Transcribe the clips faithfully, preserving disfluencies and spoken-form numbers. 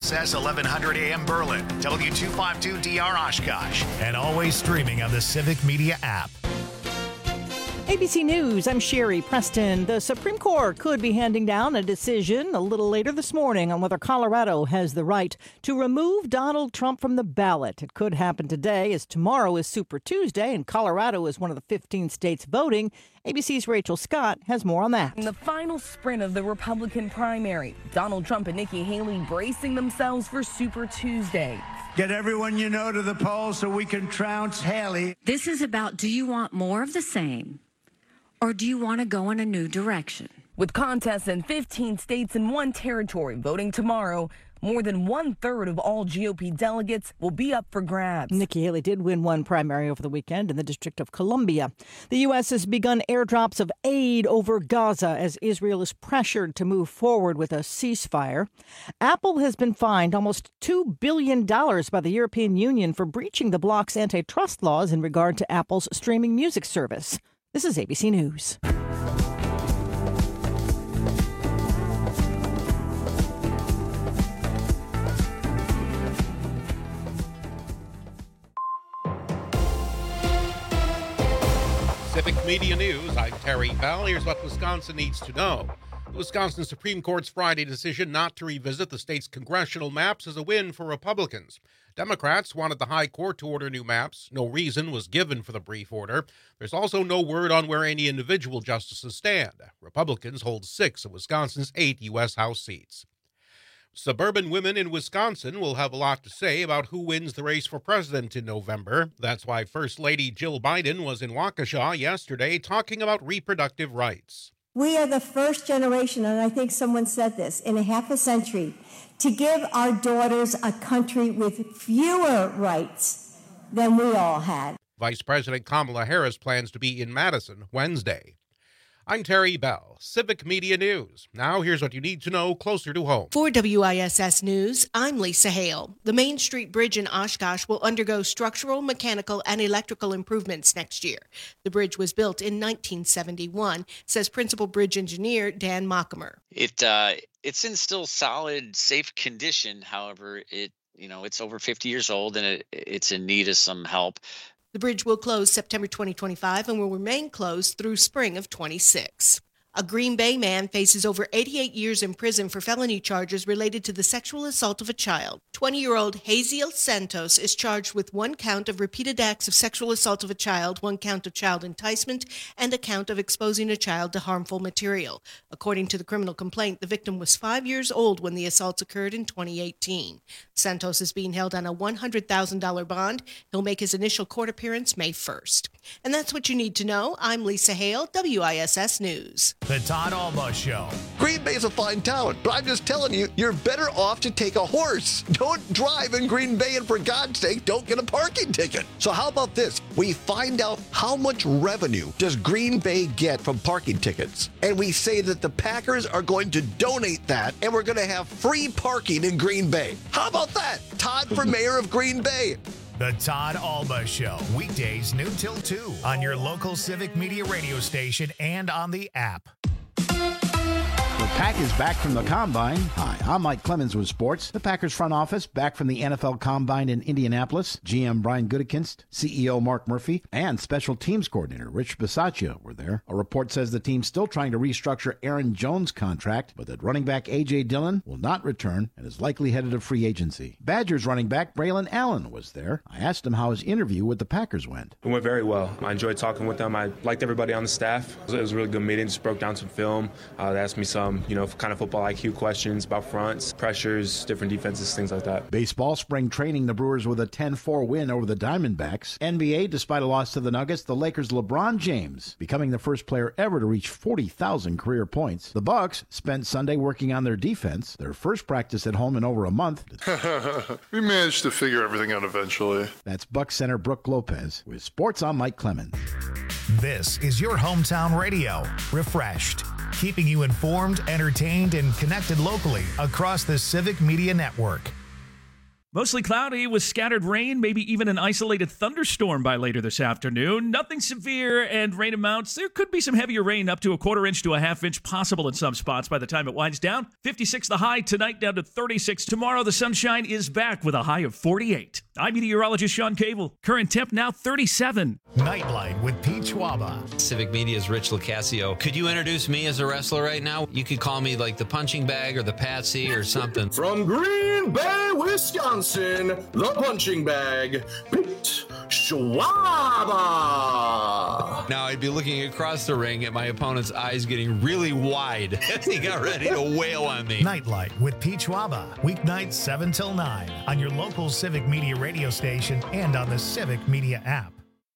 S S eleven hundred A M Berlin, W two fifty-two D R Oshkosh, and always streaming on the Civic Media app. A B C News, I'm Sherry Preston. The Supreme Court could be handing down a decision a little later this morning on whether Colorado has the right to remove Donald Trump from the ballot. It could happen today, as tomorrow is Super Tuesday, and Colorado is one of the fifteen states voting. A B C's Rachel Scott has more on that. In the final sprint of the Republican primary, Donald Trump and Nikki Haley bracing themselves for Super Tuesday. Get everyone you know to the polls so we can trounce Haley. This is about, do you want more of the same? Or do you want to go in a new direction? With contests in fifteen states and one territory voting tomorrow, more than one-third of all G O P delegates will be up for grabs. Nikki Haley did win one primary over the weekend in the District of Columbia. The U S has begun airdrops of aid over Gaza as Israel is pressured to move forward with a ceasefire. Apple has been fined almost two billion dollars by the European Union for breaching the bloc's antitrust laws in regard to Apple's streaming music service. This is A B C News. Civic Media News, I'm Terry Bell. Here's what Wisconsin needs to know. The Wisconsin Supreme Court's Friday decision not to revisit the state's congressional maps is a win for Republicans. Democrats wanted the High Court to order new maps. No reason was given for the brief order. There's also no word on where any individual justices stand. Republicans hold six of Wisconsin's eight U S House seats. Suburban women in Wisconsin will have a lot to say about who wins the race for president in November. That's why First Lady Jill Biden was in Waukesha yesterday talking about reproductive rights. We are the first generation, and I think someone said this, in a half a century, to give our daughters a country with fewer rights than we all had. Vice President Kamala Harris plans to be in Madison Wednesday. I'm Terry Bell, Civic Media News. Now here's what you need to know closer to home. For W I S S News, I'm Lisa Hale. The Main Street Bridge in Oshkosh will undergo structural, mechanical, and electrical improvements next year. The bridge was built in nineteen seventy-one, says Principal Bridge Engineer Dan Mockamer. It uh, it's in still solid, safe condition. However, it you know it's over fifty years old and it it's in need of some help. The bridge will close September twenty twenty-five and will remain closed through spring of twenty-six. A Green Bay man faces over eighty-eight years in prison for felony charges related to the sexual assault of a child. twenty-year-old Haziel Santos is charged with one count of repeated acts of sexual assault of a child, one count of child enticement, and a count of exposing a child to harmful material. According to the criminal complaint, the victim was five years old when the assaults occurred in twenty eighteen. Santos is being held on a one hundred thousand dollars bond. He'll make his initial court appearance May first. And that's what you need to know. I'm Lisa Hale, W I S S News. The Todd Alba Show. Green Bay's a fine town, but I'm just telling you, you're better off to take a horse. Don't drive in Green Bay, and for God's sake, don't get a parking ticket. So how about this? We find out how much revenue does Green Bay get from parking tickets, and we say that the Packers are going to donate that, and we're going to have free parking in Green Bay. How about that? Todd for mayor of Green Bay. The Todd Alba Show, weekdays noon till two on your local Civic Media radio station and on the app. The Packers back from the Combine. Hi, I'm Mike Clemens with sports. The Packers front office back from the N F L Combine in Indianapolis. G M Brian Gutekunst, C E O Mark Murphy, and Special Teams Coordinator Rich Bisaccia were there. A report says the team's still trying to restructure Aaron Jones' contract, but that running back A J. Dillon will not return and is likely headed to free agency. Badgers running back Braylon Allen was there. I asked him how his interview with the Packers went. It went very well. I enjoyed talking with them. I liked everybody on the staff. It was a really good meeting. Just broke down some film. Uh, they asked me some, you know, kind of football I Q questions about fronts, pressures, different defenses, things like that. Baseball spring training, the Brewers with a ten four win over the Diamondbacks. N B A, despite a loss to the Nuggets, the Lakers' LeBron James becoming the first player ever to reach forty thousand career points. The Bucks spent Sunday working on their defense, their first practice at home in over a month. We managed to figure everything out eventually. That's Bucks center Brooke Lopez with sports on Mike Clemens. This is your hometown radio, refreshed, keeping you informed, entertained, and connected locally across the Civic Media Network. Mostly cloudy with scattered rain, maybe even an isolated thunderstorm by later this afternoon. Nothing severe and rain amounts. There could be some heavier rain up to a quarter inch to a half inch possible in some spots by the time it winds down. fifty-six the high tonight, down to thirty-six. Tomorrow the sunshine is back with a high of forty-eight. I'm meteorologist Sean Cable. Current temp now thirty-seven. Nightlight with Pete Schwaba. Civic Media's Rich Lucasio. Could you introduce me as a wrestler right now? You could call me like the punching bag or the Patsy or something. From Green Bay, Wisconsin, the punching bag, Pete Schwaba. Now I'd be looking across the ring at my opponent's eyes getting really wide as he got ready to wail on me. Nightlight with Pete Schwaba. Weeknights seven till nine on your local Civic Media radio station and on the Civic Media app.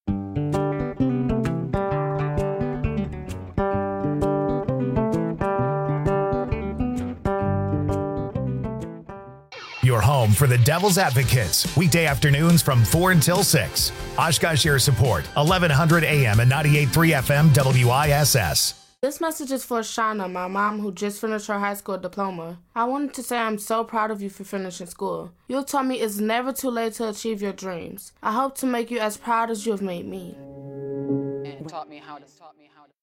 Your home for the Devil's Advocates. Weekday afternoons from four until six. Oshkosh Air Support, eleven hundred A M and ninety-eight point three F M W I S S. This message is for Shauna, my mom, who just finished her high school diploma. I wanted to say I'm so proud of you for finishing school. You told me it's never too late to achieve your dreams. I hope to make you as proud as you have made me. And taught me how to taught me how to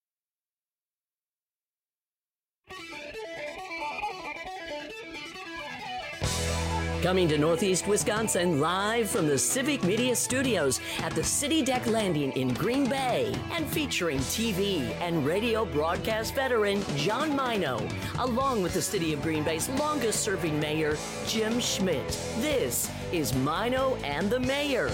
Coming to Northeast Wisconsin, live from the Civic Media Studios at the City Deck Landing in Green Bay, and featuring T V and radio broadcast veteran John Mino, along with the City of Green Bay's longest-serving mayor, Jim Schmidt. This is Mino and the Mayor.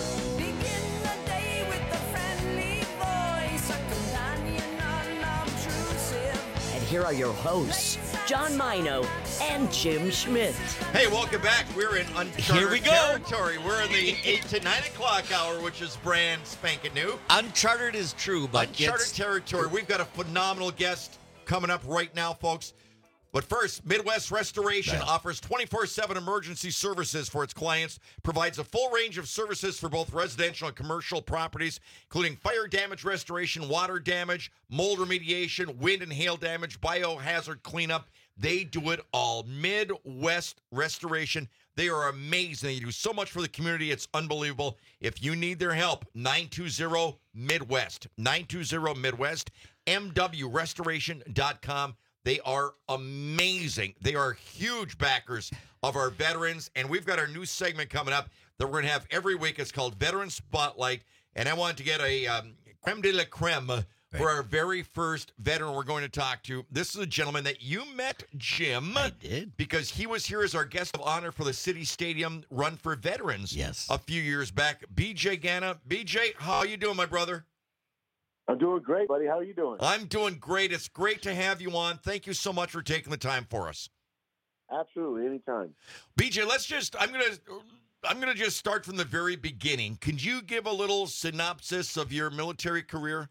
And here are your hosts, John Mino and Jim Schmidt. Hey, welcome back. We're in uncharted Here we go. territory. We're in the eight to nine o'clock hour, which is brand spanking new. Uncharted is true, but Uncharted it's... territory. We've got a phenomenal guest coming up right now, folks. But first, Midwest Restoration yeah. offers twenty-four seven emergency services for its clients, provides a full range of services for both residential and commercial properties, including fire damage restoration, water damage, mold remediation, wind and hail damage, biohazard cleanup. They do it all. Midwest Restoration. They are amazing. They do so much for the community. It's unbelievable. If you need their help, nine two zero Midwest. nine two zero Midwest. M W restoration dot com. They are amazing. They are huge backers of our veterans. And we've got our new segment coming up that we're going to have every week. It's called Veteran Spotlight. And I wanted to get a um, creme de la creme uh, right. for our very first veteran we're going to talk to. This is a gentleman that you met, Jim. I did. Because he was here as our guest of honor for the City Stadium Run for Veterans yes. a few years back. B J Ganna. B J, how you doing, my brother? I'm doing great, buddy. How are you doing? I'm doing great. It's great to have you on. Thank you so much for taking the time for us. Absolutely, anytime. B J, let's just I'm going to I'm going to just start from the very beginning. Can you give a little synopsis of your military career?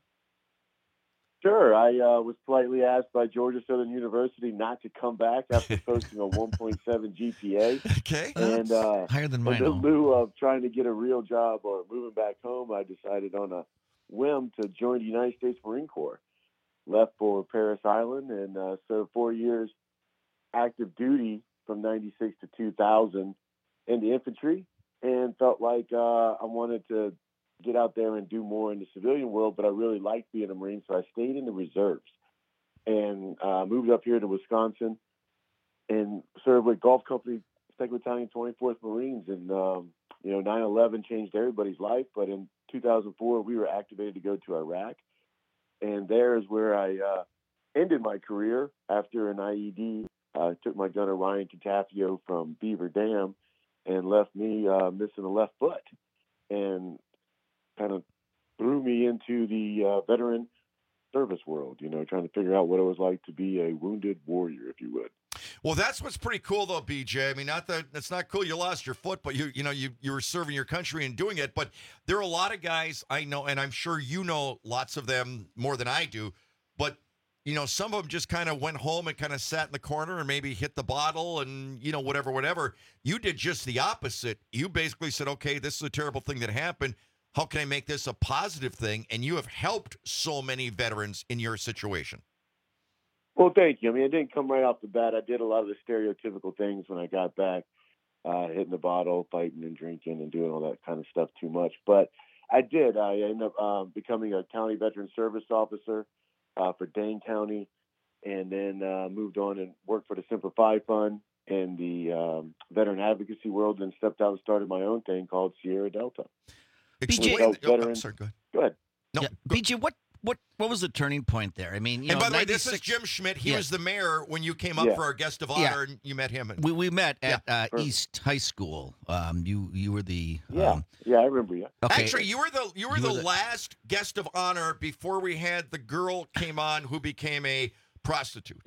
Sure. I uh, was politely asked by Georgia Southern University not to come back after posting a one point seven G P A. Okay. And uh, higher than mine. in lieu of trying to get a real job or moving back home, I decided on a whim to join the United States Marine Corps. Left for Parris Island and uh, served four years active duty from ninety-six to two thousand in the infantry, and felt like uh, I wanted to get out there and do more in the civilian world, but I really liked being a Marine, so I stayed in the reserves and uh, moved up here to Wisconsin and served with Gulf Company, second Battalion, twenty-fourth Marines. And, um, you know, nine eleven changed everybody's life, but in two thousand four, we were activated to go to Iraq. And there is where I uh, ended my career after an I E D. I uh, took my gunner, Ryan Catafio, from Beaver Dam and left me uh, missing a left foot, and kind of threw me into the uh, veteran service world, you know, trying to figure out what it was like to be a wounded warrior, if you would. Well, that's what's pretty cool, though, B J. I mean, not that it's not cool you lost your foot, but you you know you you were serving your country and doing it. But there are a lot of guys I know, and I'm sure you know lots of them more than I do. But you know, some of them just kind of went home and kind of sat in the corner and maybe hit the bottle and you know whatever, whatever. You did just the opposite. You basically said, "Okay, this is a terrible thing that happened. How can I make this a positive thing?" And you have helped so many veterans in your situation. Well, thank you. I mean, it didn't come right off the bat. I did a lot of the stereotypical things when I got back. uh, hitting the bottle, fighting and drinking and doing all that kind of stuff too much. But I did. I ended up uh, becoming a county veteran service officer uh, for Dane County, and then uh, moved on and worked for the Simplify Fund in the um, veteran advocacy world, and stepped out and started my own thing called Sierra Delta. B J, Help oh, veterans. sorry, go ahead. Go ahead. No, yeah, B J, what what what was the turning point there? I mean, you and know, by the way, this is ninety-six Jim Schmidt. He Yeah. was the mayor when you came up Yeah. for our guest of honor, Yeah. and you met him. And, we we met at uh, Perfect. East High School. Um, you you were the Yeah, um, yeah, I remember you. okay. Actually, you were the you were You the were the- last guest of honor before we had the girl came on who became a prostitute.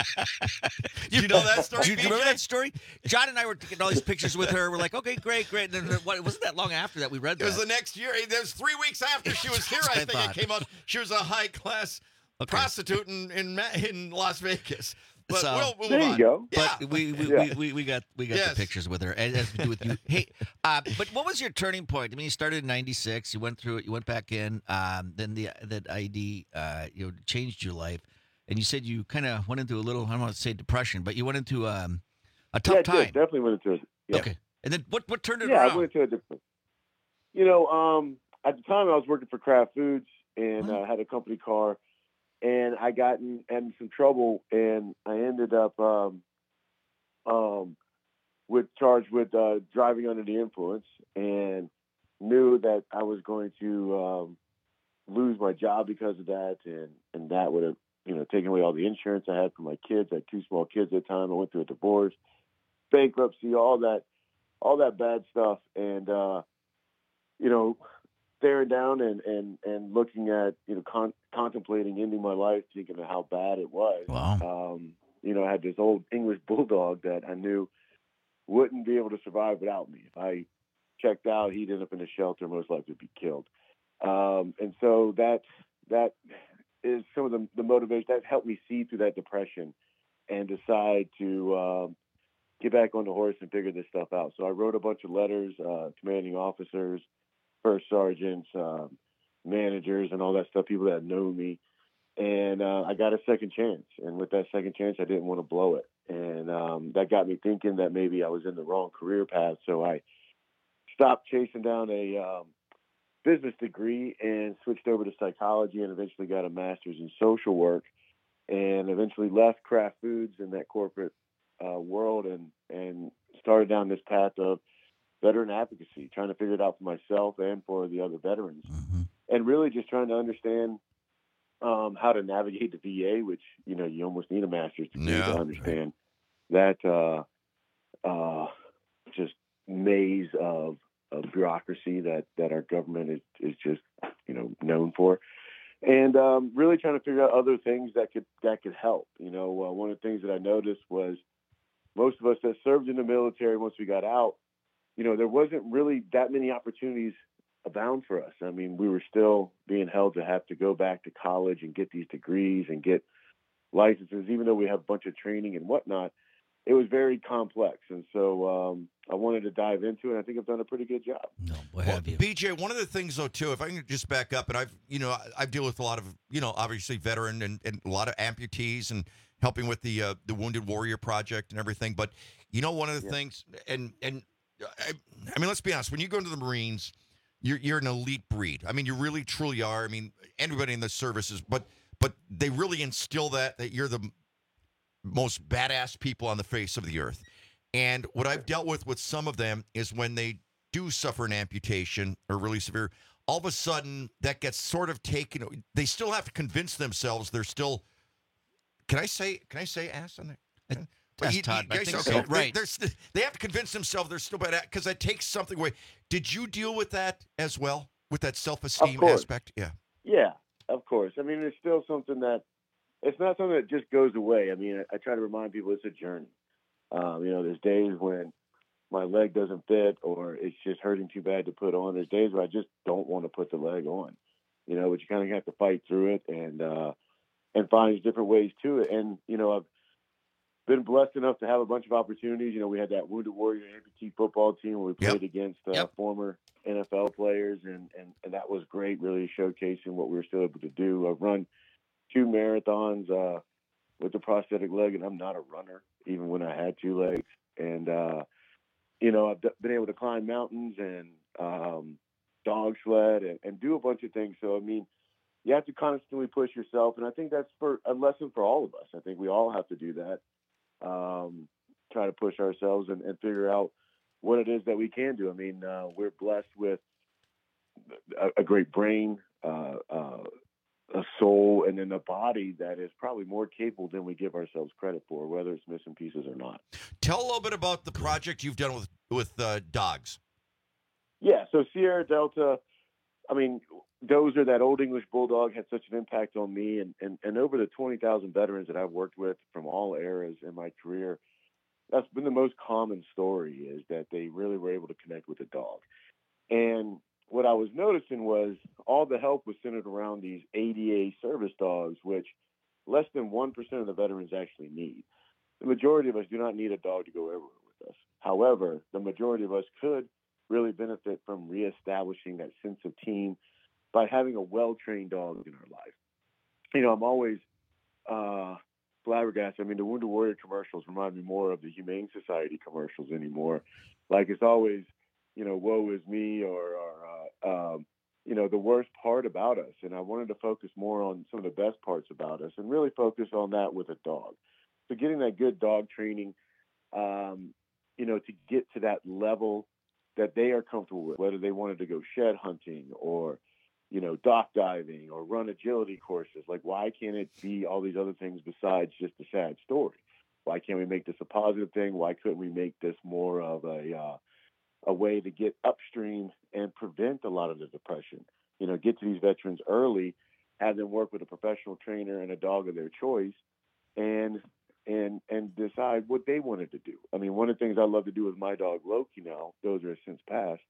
you know that story? Do you, do you B J? remember that story? John and I were taking all these pictures with her. We're like, okay, great, great. And then what, it wasn't that long after that we read It was that. the next year. It was three weeks after she was here. I I think thought. it came out. She was a high class Okay. prostitute in, in Ma- in Las Vegas. But So- we'll, we'll There move you on. go. Yeah. But we we, Yeah. we, we we got we got Yes. the pictures with her, and it has to do with you. Hey, uh, but what was your turning point? I mean, you started in ninety-six. You went through it. You went back in. Um, then the that I D uh, you know changed your life, and you said you kind of went into a little I don't want to say depression, but you went into um, a tough yeah, I time. did. Definitely went into it. Yeah. Okay, and then what what turned it Yeah, around? I went into a different. You know, um, at the time I was working for Kraft Foods and uh, had a company car, and I got in, in some trouble, and I ended up um, um, with charged with uh, driving under the influence, and knew that I was going to um, lose my job because of that, and and that would have you know taken away all the insurance I had for my kids. I had two small kids at the time. I went through a divorce, bankruptcy, all that. all that bad stuff, and uh, you know, staring down and, and, and looking at you know con- contemplating ending my life, thinking of how bad it was. Wow. Um, you know, I had this old English bulldog that I knew wouldn't be able to survive without me. If I checked out, he'd end up in a shelter, most likely be killed. Um, and so that that is some of the, the motivation that helped me see through that depression and decide to. Um, get back on the horse and figure this stuff out. So I wrote a bunch of letters, uh, commanding officers, first sergeants, um, managers, and all that stuff, people that know me. And uh, I got a second chance. And with that second chance, I didn't want to blow it. And um, that got me thinking that maybe I was in the wrong career path. So I stopped chasing down a um, business degree and switched over to psychology, and eventually got a master's in social work, and eventually left Kraft Foods in that corporate Uh, world and and started down this path of veteran advocacy, trying to figure it out for myself and for the other veterans, Mm-hmm. and really just trying to understand um, how to navigate the V A, which you know you almost need a master's degree Yeah. to understand that uh, uh, just maze of, of bureaucracy that that our government is is just you know known for. And um, really trying to figure out other things that could that could help. You know, uh, one of the things that I noticed was most of us that served in the military, once we got out, you know, there wasn't really that many opportunities abound for us. I mean, we were still being held to have to go back to college and get these degrees and get licenses, even though we have a bunch of training and whatnot. It was very complex. And so um, I wanted to dive into it. And I think I've done a pretty good job. No, boy, Well, have you. B J, one of the things though too, if I can just back up, and I've you know I, I deal with a lot of you know obviously veteran and, and a lot of amputees and helping with the uh, the Wounded Warrior Project and everything. But you know one of the Yeah. things, and and I, I mean let's be honest, when you go into the Marines, you're you're an elite breed. I mean you really truly are. I mean everybody in the services, but but they really instill that that you're the most badass people on the face of the earth. And what I've dealt with with some of them is when they do suffer an amputation or really severe, all of a sudden that gets sort of taken. They still have to convince themselves they're still. Can I say? Can I say ass on there? Yes, you- Todd, you I guys think are so. okay. They- Right. they're st- they have to convince themselves they're still bad because that takes something away. Did you deal with that as well, with that self-esteem Of course. aspect? Yeah. Yeah, of course. I mean, it's still something that it's not something that just goes away. I mean, I, I try to remind people it's a journey. Um, you know, there's days when my leg doesn't fit or it's just hurting too bad to put on. There's days where I just don't want to put the leg on, you know, but you kind of have to fight through it and, uh, and find different ways to it. And, you know, I've been blessed enough to have a bunch of opportunities. You know, we had that Wounded Warrior amputee football team where we played Yep. against uh, Yep. former N F L players, and, and, and that was great, really showcasing what we were still able to do. I've run two marathons uh, with the prosthetic leg, and I'm not a runner, even when I had two legs. And uh, you know, I've been able to climb mountains and um, dog sled and, and do a bunch of things. So, I mean, you have to constantly push yourself. And I think that's for a lesson for all of us. I think we all have to do that. Um, try to push ourselves and, and figure out what it is that we can do. I mean, uh, we're blessed with a, a great brain, uh, uh, a soul, and then a body that is probably more capable than we give ourselves credit for, whether it's missing pieces or not. Tell a little bit about the project you've done with, with uh, dogs. Yeah, so Sierra Delta, I mean, Dozer, that old English bulldog, had such an impact on me, and, and, and over the twenty thousand veterans that I've worked with from all eras in my career, that's been the most common story, is that they really were able to connect with a dog. And what I was noticing was all the help was centered around these A D A service dogs, which less than one percent of the veterans actually need. The majority of us do not need a dog to go everywhere with us. However, the majority of us could really benefit from reestablishing that sense of team by having a well-trained dog in our life. You know, I'm always uh, flabbergasted. I mean, the Wounded Warrior commercials remind me more of the Humane Society commercials anymore. Like, it's always, you know, woe is me, or, or uh, um, you know, the worst part about us. And I wanted to focus more on some of the best parts about us and really focus on that with a dog. So getting that good dog training, um, you know, to get to that level that they are comfortable with, whether they wanted to go shed hunting or, you know, dock diving or run agility courses. Like, why can't it be all these other things besides just a sad story? Why can't we make this a positive thing? Why couldn't we make this more of a uh, a way to get upstream and prevent a lot of the depression? You know, get to these veterans early, have them work with a professional trainer and a dog of their choice, and and and decide what they wanted to do. I mean, one of the things I love to do with my dog Loki now, those are since passed,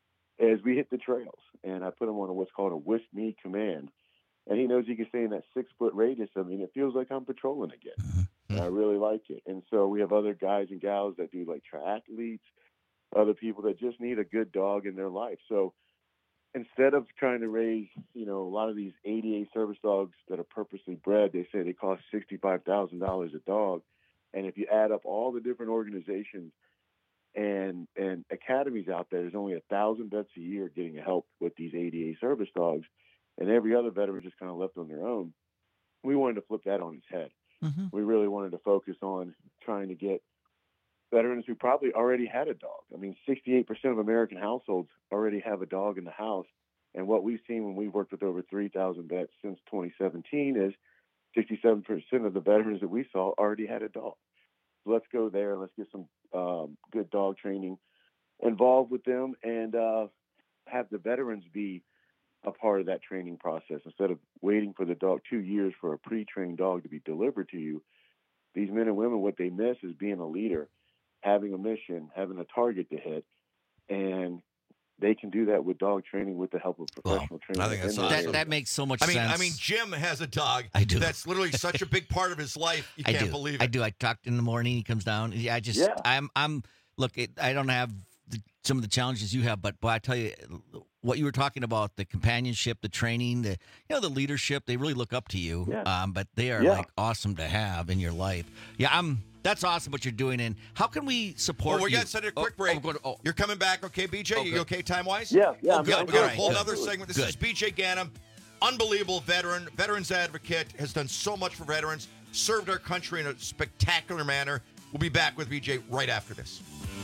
is we hit the trails, and I put him on a, what's called a With Me command, and he knows he can stay in that six foot radius of me, and it feels like I'm patrolling again. Mm-hmm. And I really like it. And so we have other guys and gals that do like triathletes, other people that just need a good dog in their life. So instead of trying to raise, you know, a lot of these A D A service dogs that are purposely bred, they say they cost sixty-five thousand dollars a dog. And if you add up all the different organizations and and academies out there, there's only a thousand vets a year getting help with these A D A service dogs, and every other veteran just kind of left on their own. We wanted to flip that on its head. Mm-hmm. We really wanted to focus on trying to get veterans who probably already had a dog. I mean, sixty-eight percent of American households already have a dog in the house. And what we've seen when we've worked with over three thousand vets since twenty seventeen is sixty-seven percent of the veterans that we saw already had a dog. So let's go there. Let's get some um, good dog training involved with them, and uh, have the veterans be a part of that training process. Instead of waiting for the dog two years for a pre-trained dog to be delivered to you, these men and women, what they miss is being a leader, having a mission, having a target to hit, and they can do that with dog training with the help of professional well, trainers. I think that's that, awesome. that makes so much I mean, sense. I mean, Jim has a dog. I do. That's literally such a big part of his life. You I can't do. believe it. I do. I talked in the morning. He comes down. Yeah, I just, yeah. I'm, I'm. Look, it, I don't have the, some of the challenges you have, but boy, I tell you, what you were talking about, the companionship, the training, the, you know, the leadership. They really look up to you. Yeah. Um, but they are yeah. like awesome to have in your life. Yeah, I'm. That's awesome what you're doing. And how can we support? Well, we you? got to send a quick oh, break. Oh, go to, oh. You're coming back, okay, B J? Oh, you okay time wise? Yeah, yeah. Oh, I'm good. good. We got a Right. whole Good. other segment. This Good. is B J Ganem, unbelievable veteran, veterans advocate, has done so much for veterans, served our country in a spectacular manner. We'll be back with B J right after this.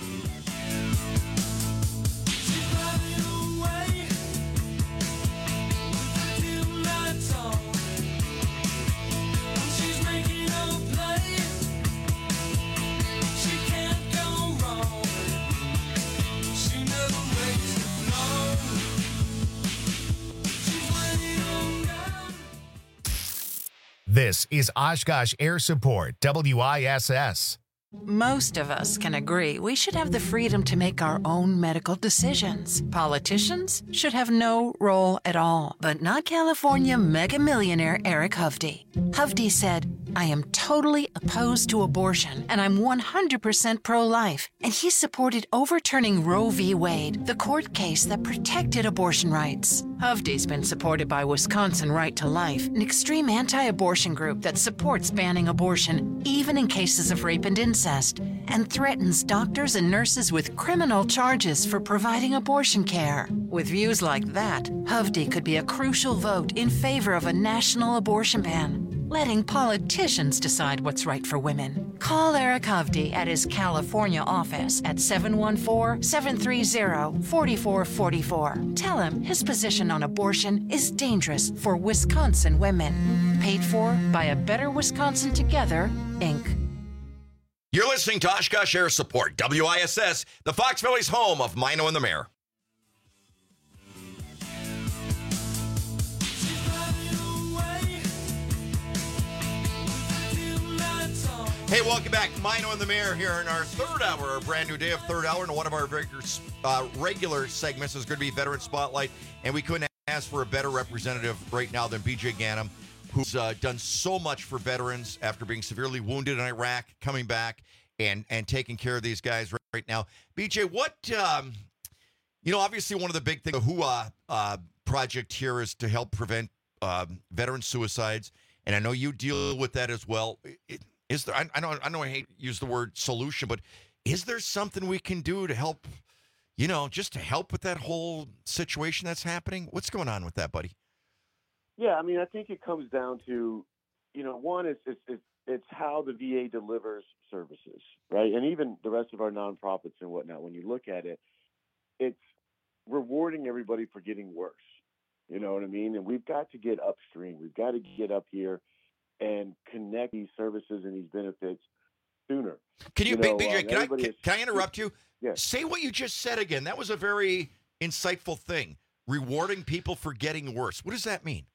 This is Oshkosh Air Support, W I S S. Most of us can agree we should have the freedom to make our own medical decisions. Politicians should have no role at all, but not California mega millionaire Eric Hovde. Hovde said, I am totally opposed to abortion, and I'm one hundred percent pro-life. And he supported overturning Roe v. Wade, the court case that protected abortion rights. Hovde's been supported by Wisconsin Right to Life, an extreme anti-abortion group that supports banning abortion, even in cases of rape and incest, and threatens doctors and nurses with criminal charges for providing abortion care. With views like that, Hovde could be a crucial vote in favor of a national abortion ban, letting politicians decide what's right for women. Call Eric Hovde at his California office at seven one four, seven three zero, four four four four. Tell him his position on abortion is dangerous for Wisconsin women. Paid for by A Better Wisconsin Together, Incorporated. You're listening to Oshkosh Air Support, W I S S, the Fox Valley's home of Mino and the Mayor. Hey, welcome back. Mino and the Mayor here in our third hour, a brand new day of third hour, and one of our regular, uh, regular segments is going to be Veteran Spotlight, and we couldn't ask for a better representative right now than B J Ganem, who's uh, done so much for veterans after being severely wounded in Iraq, coming back and and taking care of these guys right, right now. B J, what, um, you know, obviously one of the big things, the H U A uh, project here is to help prevent um, veteran suicides, and I know you deal with that as well. It, Is there, I, I know I know I hate to use the word solution, but is there something we can do to help, you know, just to help with that whole situation that's happening? What's going on with that, buddy? Yeah, I mean, I think it comes down to, you know, one is it's, it's, it's how the V A delivers services, right? And even the rest of our nonprofits and whatnot, when you look at it, it's rewarding everybody for getting worse. You know what I mean? And we've got to get upstream. We've got to get up here and connect these services and these benefits sooner. Can you, you know, B J, um, can, I, everybody can, is- can I interrupt you? Yeah. Say what you just said again. That was a very insightful thing. Rewarding people for getting worse. What does that mean?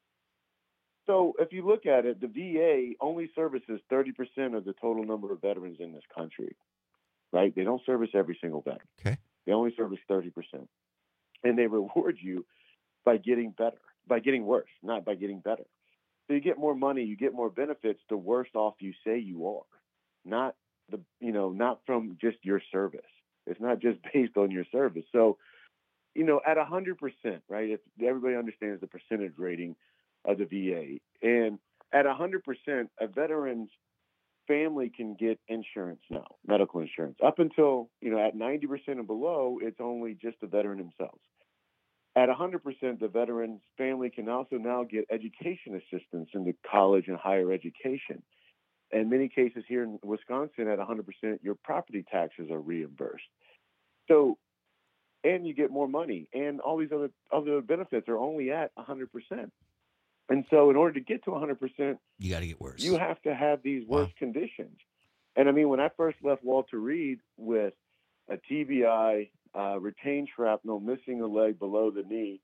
So if you look at it, the V A only services thirty percent of the total number of veterans in this country, right? They don't service every single veteran. Okay. They only service thirty percent. And they reward you by getting better, by getting worse, not by getting better. So you get more money, you get more benefits the worse off you say you are, not the, you know, not from just your service. It's not just based on your service. So, you know, at one hundred percent, right, if everybody understands the percentage rating of the V A, and at one hundred percent, a veteran's family can get insurance now, medical insurance. Up until, you know, at ninety percent and below, it's only just the veteran themselves. At one hundred percent, the veteran's family can also now get education assistance into college and higher education. In many cases here in Wisconsin, at one hundred percent, your property taxes are reimbursed. So, and you get more money, and all these other other benefits are only at one hundred percent. And so in order to get to one hundred percent, You got to get worse. you have to have these worse conditions. And I mean, when I first left Walter Reed with a T B I, uh, retained shrapnel, missing a leg below the knee,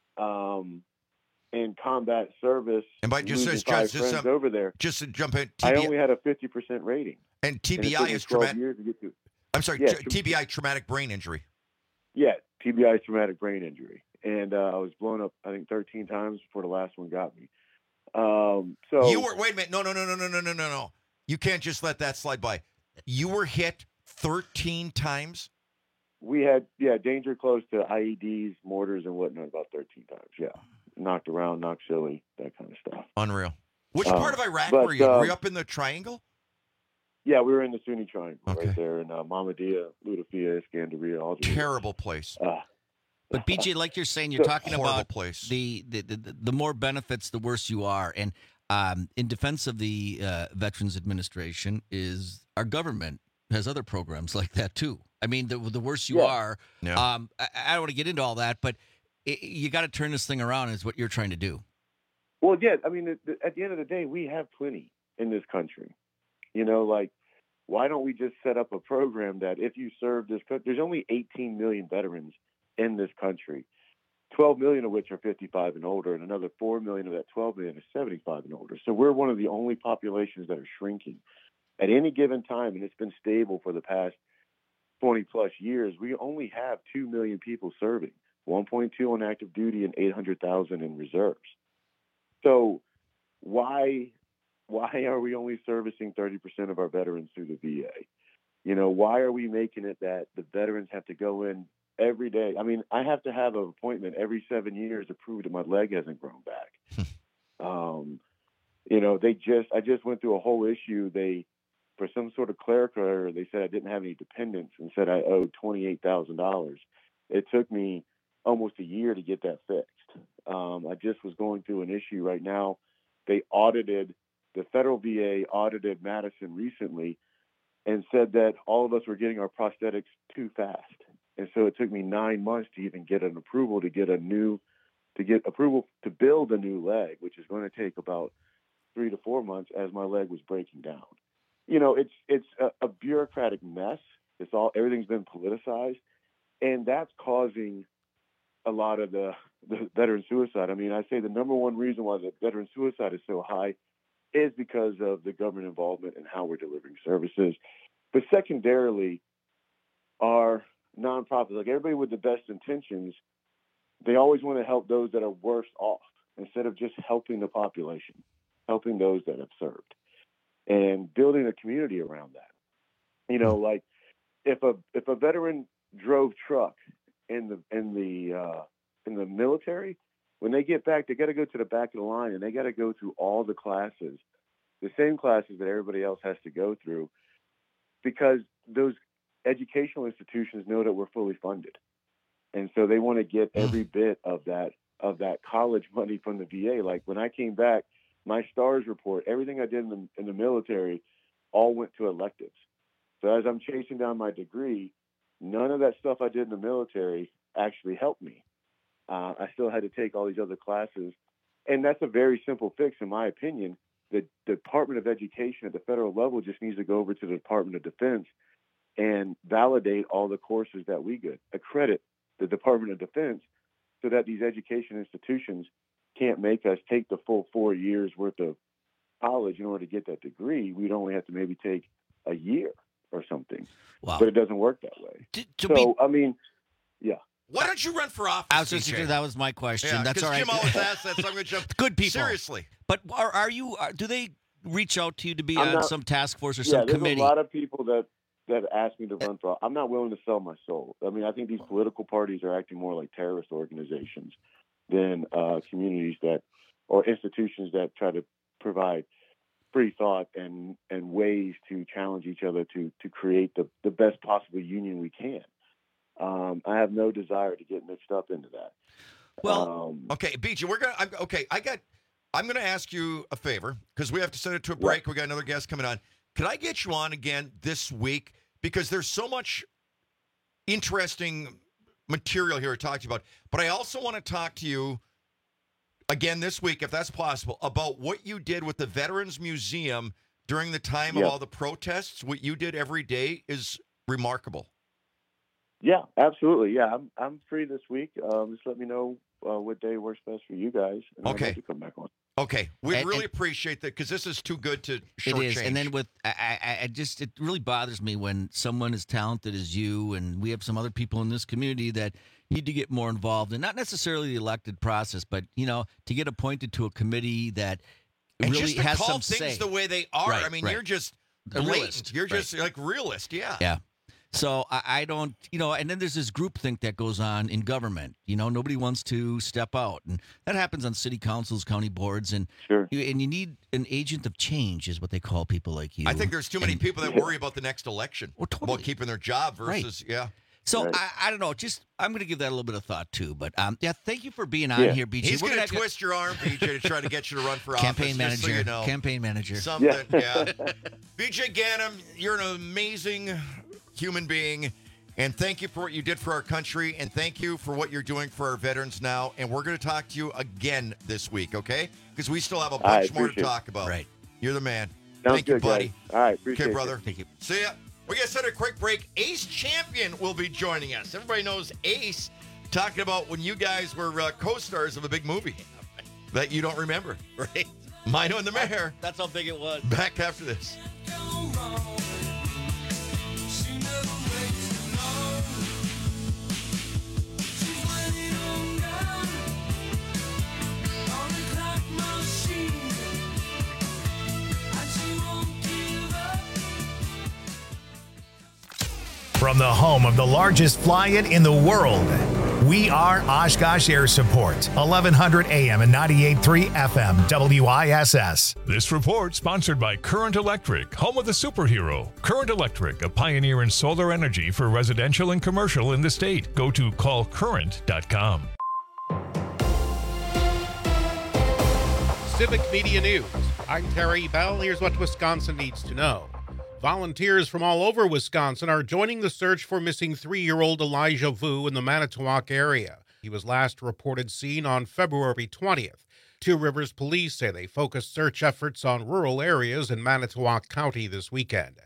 um, in combat service, And by just, losing just, five just, just, friends um, over there, just to jump in, I T B I, only had a fifty percent rating. and T B it I took me is twelve traumatic. years to get to. I'm sorry, Yeah, tra- T B I, traumatic brain injury. Yeah, T B I is traumatic brain injury. And uh, I was blown up, I think, thirteen times before the last one got me. Um, so You were, wait a minute, no, no, no, no, no, no, no, no, no. You can't just let that slide by. You were hit thirteen times? we had, yeah, danger close to I E Ds, mortars, and whatnot about thirteen times. Yeah, knocked around, knocked silly, that kind of stuff. Unreal. Which Um, part of Iraq but, were you? were you um, up in the triangle? Yeah, we were in the Sunni Triangle Okay. right there in uh, Mahmudia, Lutafia, Iskandaria, Algeria. Terrible place. Uh, But B J, like you're saying, you're So- talking Horrible about place. The, the the the more benefits, the worse you are. And um, in defense of the uh, Veterans Administration, is our government has other programs like that too. I mean, the the worse you Yeah. are, Yeah. um, I, I don't want to get into all that, but it, you got to turn this thing around. Is what you're trying to do. Well, yeah, I mean, at the, at the end of the day, we have plenty in this country. You know, like, why don't we just set up a program that if you serve this country, there's only eighteen million veterans in this country, twelve million of which are fifty-five and older, and another four million of that twelve million is seventy-five and older. So we're one of the only populations that are shrinking. At any given time, and it's been stable for the past twenty plus years, we only have two million people serving, one point two on active duty and eight hundred thousand in reserves. So why why are we only servicing thirty percent of our veterans through the V A? You know, why are we making it that the veterans have to go in every day? I mean, I have to have an appointment every seven years to prove that my leg hasn't grown back. um, you know, they just, I just went through a whole issue. They, for some sort of clerical error, they said I didn't have any dependents and said I owed twenty-eight thousand dollars. It took me almost a year to get that fixed. Um, I just was going through an issue right now. They audited, the federal V A audited Madison recently and said that all of us were getting our prosthetics too fast. And so it took me nine months to even get an approval to get a new, to get approval to build a new leg, which is going to take about three to four months as my leg was breaking down. You know, it's it's a, a bureaucratic mess. It's all, everything's been politicized, and that's causing a lot of the, the veteran suicide. I mean, I say the number one reason why the veteran suicide is so high is because of the government involvement and how we're delivering services. But secondarily, our nonprofits, like everybody with the best intentions, they always want to help those that are worse off instead of just helping the population, helping those that have served, and building a community around that. You know, like if a if a veteran drove truck in the in the uh, in the military, when they get back, they got to go to the back of the line and they got to go through all the classes, the same classes that everybody else has to go through, because those educational institutions know that we're fully funded, and so they want to get every bit of that of that college money from the V A. Like when I came back, my STARS report, everything I did in the in the military, all went to electives. So as I'm chasing down my degree, none of that stuff I did in the military actually helped me. Uh, I still had to take all these other classes, and that's a very simple fix, in my opinion. The Department of Education at the federal level just needs to go over to the Department of Defense and validate all the courses that we get, accredit the Department of Defense, so that these education institutions can't make us take the full four years worth of college in order to get that degree. We'd only have to maybe take a year or something. Wow. But it doesn't work that way. To, to so, be, I mean, yeah. Why don't you run for office? I was just D J? that was my question. Yeah, That's all right. Jim always asks that, so I'm going to jump. Good people. Seriously. But are, are you? Are, do they reach out to you to be I'm on not- some task force or yeah, some there's committee? a lot of people that that ask me to run for. I'm not willing to sell my soul. I mean, I think these political parties are acting more like terrorist organizations than uh, communities that or institutions that try to provide free thought and and ways to challenge each other to to create the the best possible union we can. Um, I have no desire to get mixed up into that. Well, Um, okay, B J, we're gonna. I'm, okay, I got. I'm gonna ask you a favor because we have to send it to a break. We got another guest coming on. Could I get you on again this week because there's so much interesting material here to talk to you about. But I also want to talk to you again this week, if that's possible, about what you did with the Veterans Museum during the time Yeah. of all the protests. What you did every day is remarkable. Yeah, absolutely. Yeah, I'm I'm free this week. Um, just let me know uh, what day works best for you guys, and I'd Okay. love to come back on. Okay, we And- really and- appreciate that because this is too good to It shortchange. is, and then with I, I, I just it really bothers me when someone as talented as you, and we have some other people in this community that need to get more involved, and not necessarily the elected process, but you know, to get appointed to a committee that and really just to has call some things say. the way they are. Right, I mean, right. you're just A blatant. realist, You're right. just like realist. Yeah. Yeah. So I, I don't, you know, and then there's this groupthink that goes on in government. You know, nobody wants to step out, and that happens on city councils, county boards, and sure. you, and you need an agent of change, is what they call people like you. I think there's too many And- people that worry about the next election totally. about keeping their job Right. versus yeah. So Right. I, I don't know. Just I'm going to give that a little bit of thought too. But um, yeah, thank you for being on Yeah. here, B J. He's We're going gonna to have twist your arm, B J, to try to get you to run for campaign office. just manager. so you know. Campaign manager. Something, Yeah. yeah. B J Ganem, you're an amazing human being. And thank you for what you did for our country. And thank you for what you're doing for our veterans now. And we're going to talk to you again this week, okay? Because we still have a All right, bunch more to appreciate it. talk about. Right. You're the man. Sounds thank you, good, buddy. guys. All right, appreciate Okay, it. brother. Thank you. See ya. We got to set a quick break. Ace Champion will be joining us. Everybody knows Ace, talking about when you guys were uh, co-stars of a big movie that you don't remember. Right. Mino and the Mayor. That's how big it was. Back after this. From the home of the largest fly-in in the world, we are Oshkosh Air Support, eleven hundred A M and ninety-eight point three F M, W I S S. This report sponsored by Current Electric, home of the superhero. Current Electric, a pioneer in solar energy for residential and commercial in the state. Go to call current dot com. Civic Media News. I'm Terry Bell. Here's what Wisconsin needs to know. Volunteers from all over Wisconsin are joining the search for missing three-year-old Elijah Vu in the Manitowoc area. He was last reported seen on February twentieth. Two Rivers police say they focused search efforts on rural areas in Manitowoc County this weekend.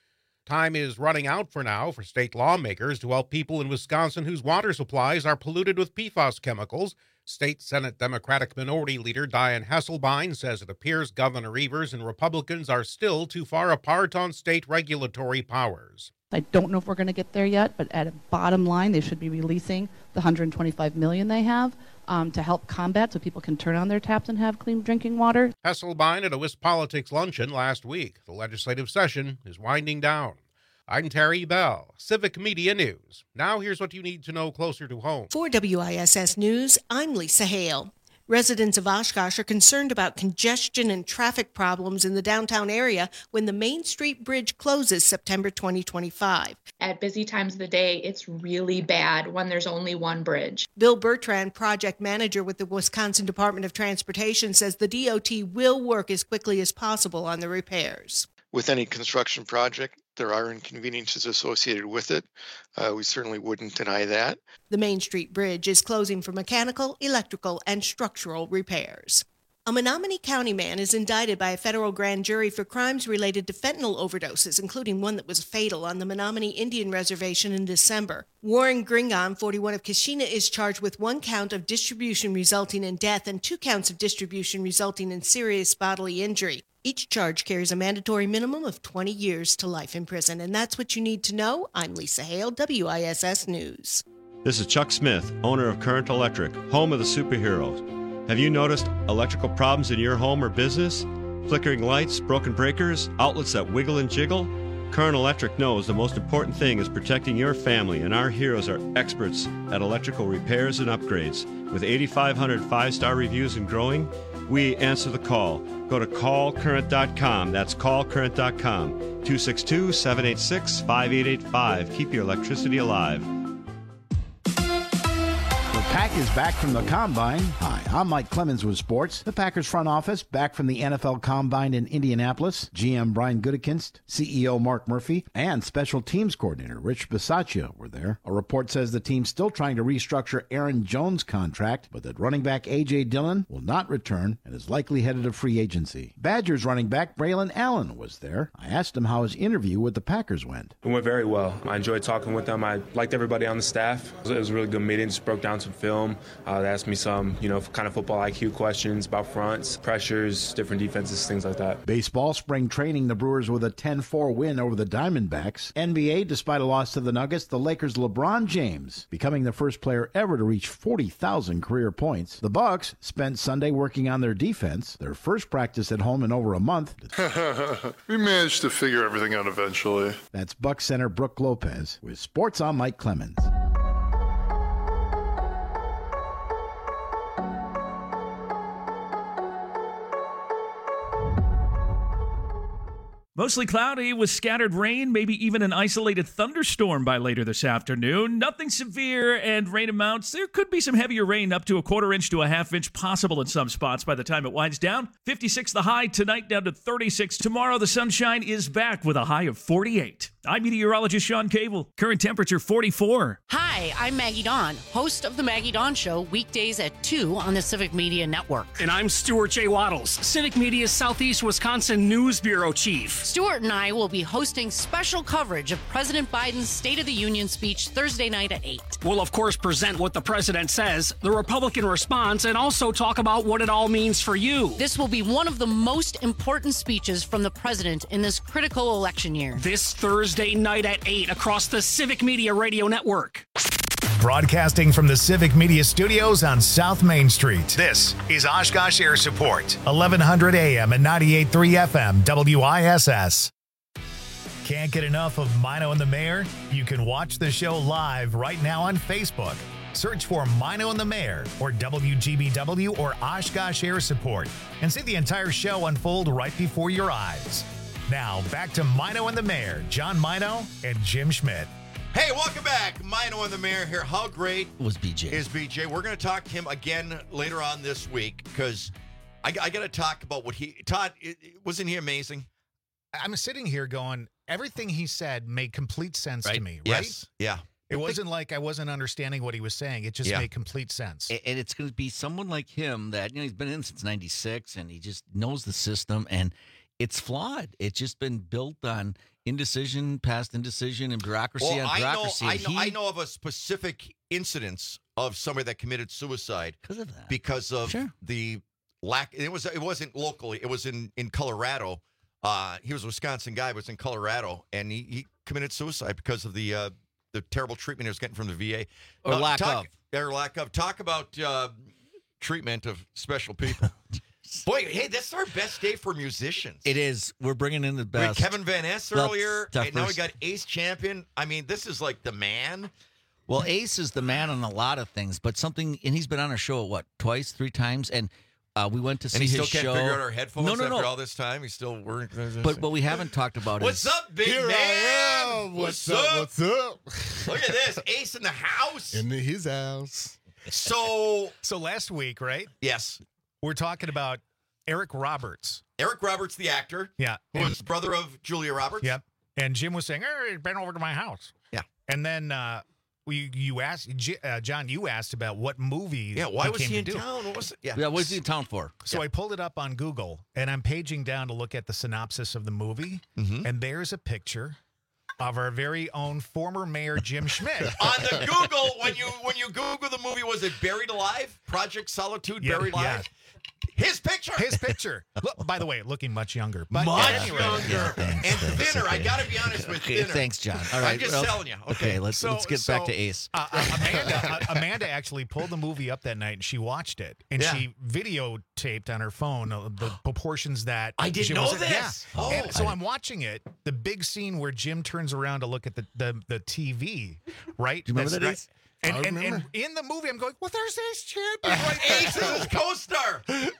Time is running out for now for state lawmakers to help people in Wisconsin whose water supplies are polluted with P FAS chemicals. State Senate Democratic Minority Leader Dianne Hesselbein says it appears Governor Evers and Republicans are still too far apart on state regulatory powers. I don't know if we're going to get there yet, but at a bottom line, they should be releasing the one hundred twenty-five million dollars they have um, to help combat so people can turn on their taps and have clean drinking water. Hesselbein at a WisPolitics luncheon last week. The legislative session is winding down. I'm Terry Bell, Civic Media News. Now here's what you need to know closer to home. For W I S S News, I'm Lisa Hale. Residents of Oshkosh are concerned about congestion and traffic problems in the downtown area when the Main Street Bridge closes September twenty twenty-five. At busy times of the day, it's really bad when there's only one bridge. Bill Bertrand, project manager with the Wisconsin Department of Transportation, says the D O T will work as quickly as possible on the repairs. With any construction project, there are inconveniences associated with it. Uh, we certainly wouldn't deny that. The Main Street Bridge is closing for mechanical, electrical, and structural repairs. A Menominee County man is indicted by a federal grand jury for crimes related to fentanyl overdoses, including one that was fatal on the Menominee Indian Reservation in December. Warren Gringon, forty-one of Kashina, is charged with one count of distribution resulting in death and two counts of distribution resulting in serious bodily injury. Each charge carries a mandatory minimum of twenty years to life in prison. And that's what you need to know. I'm Lisa Hale, W I S S News. This is Chuck Smith, owner of Current Electric, home of the superheroes. Have you noticed electrical problems in your home or business? Flickering lights, broken breakers, outlets that wiggle and jiggle? Current Electric knows the most important thing is protecting your family, and our heroes are experts at electrical repairs and upgrades. With eighty-five hundred five-star reviews and growing, we answer the call. Go to call current dot com. That's call current dot com. two six two, seven eight six, five eight eight five. Keep your electricity alive. The Pack is back from the Combine. Hi, I'm Mike Clemens with sports. The Packers front office back from the N F L Combine in Indianapolis. G M Brian Gutekunst, C E O Mark Murphy, and special teams coordinator Rich Bisaccia were there. A report says the team's still trying to restructure Aaron Jones' contract, but that running back A J. Dillon will not return and is likely headed to free agency. Badgers running back Braylon Allen was there. I asked him how his interview with the Packers went. It went very well. I enjoyed talking with them. I liked everybody on the staff. It was, it was a really good meeting. Just broke down some film. Uh, they asked me some, you know, kind of football I Q questions about fronts, pressures, different defenses, things like that. Baseball spring training, the Brewers with a ten four win over the Diamondbacks. N B A, despite a loss to the Nuggets, the Lakers' LeBron James becoming the first player ever to reach forty thousand career points. The Bucks spent Sunday working on their defense, their first practice at home in over a month. We managed to figure everything out eventually. That's Bucks center Brooke Lopez with Sports on Mike Clemens. Mostly cloudy with scattered rain, maybe even an isolated thunderstorm by later this afternoon. Nothing severe and rain amounts. There could be some heavier rain up to a quarter inch to a half inch possible in some spots by the time it winds down. fifty-six the high tonight, down to thirty-six. Tomorrow the sunshine is back with a high of forty-eight. I'm meteorologist Sean Cable. Current temperature forty-four. Hi, I'm Maggie Dawn, host of The Maggie Dawn Show, weekdays at two on the Civic Media Network. And I'm Stuart J. Waddles, Civic Media's Southeast Wisconsin News Bureau Chief. Stuart and I will be hosting special coverage of President Biden's State of the Union speech Thursday night at eight. We'll, of course, present what the president says, the Republican response, and also talk about what it all means for you. This will be one of the most important speeches from the president in this critical election year. This Thursday night at eight across the Civic Media Radio Network. Broadcasting from the Civic Media Studios on South Main Street, this is Oshkosh Air Support, eleven hundred A M and ninety-eight point three F M, W I S S. Can't get enough of Mino and the Mayor? You can watch the show live right now on Facebook. Search for Mino and the Mayor or W G B W or Oshkosh Air Support and see the entire show unfold right before your eyes. Now, back to Mino and the Mayor, John Mino and Jim Schmidt. Hey, welcome back. Mino and the Mayor here. How great was B J? Is B J? We're going to talk to him again later on this week because I, I got to talk about what he... Todd, it, it, wasn't he amazing? I'm sitting here going, everything he said made complete sense right? to me, right? Yes. Yeah. It wasn't like I wasn't understanding what he was saying. It just Yeah. made complete sense. And it's going to be someone like him that, you know, he's been in since ninety-six and he just knows the system and it's flawed. It's just been built on indecision, past indecision, and bureaucracy Well, on I know, bureaucracy. I And know, he- I know of a specific incidence of somebody that committed suicide because of that. Because of Sure. the lack. It was. It wasn't locally. It was in in Colorado. Uh, he was a Wisconsin guy, but was in Colorado, and he, he committed suicide because of the uh, the terrible treatment he was getting from the V A Or Uh, lack talk, of. or lack of. Talk about uh, treatment of special people. Boy, hey, that's our best day for musicians. It is. We're bringing in the We had best. Kevin Van Ness That's earlier, tough and now we first. got Ace Champion. I mean, this is like the man. Well, Ace is the man on a lot of things, but something, and he's been on our show, what, twice, three times? And uh, we went to see And he his still can't show. figure out our headphones no, no, after no. all this time. He's still working. But what we haven't talked about What's is. up, big Here man? I am. What's, up? What's up? Look at this. Ace in the house. In his house. So, so last week, right? Yes. We're talking about Eric Roberts. Eric Roberts, the actor. Yeah. Who was brother of Julia Roberts. Yep. And Jim was saying, hey, he's been over to my house. Yeah. And then uh, we, you asked, J- uh, John, you asked about what movie Yeah, why was came he to in do. town? What was it? Yeah. Yeah, what's he in town for? So I pulled it up on Google, and I'm paging down to look at the synopsis of the movie, Mm-hmm. and there's a picture of our very own former mayor, Jim Schmidt. On the Google, when you when you Google the movie, was it Buried Alive? Project Solitude, Yeah, Buried yeah. Alive? His picture. His picture. Look, by the way, looking much younger. But Much at any rate- younger. And thinner. I got to be honest with Okay, thinner. thanks, John. All right. I'm just well, telling you. Okay. Okay, let's, So- let's get so, back to Ace. Uh, uh, Amanda, uh, Amanda actually pulled the movie up that night and she watched it and Yeah. she videotaped on her phone uh, the proportions that I didn't Jim know was in. this. Yeah. Oh. And so I I'm watching it. The big scene where Jim turns around to look at the the, the T V, right? Do you remember That's that, right. Ace? And, I and, and remember. in the movie, I'm going, well, there's Ace Champion right Ace is his co-star.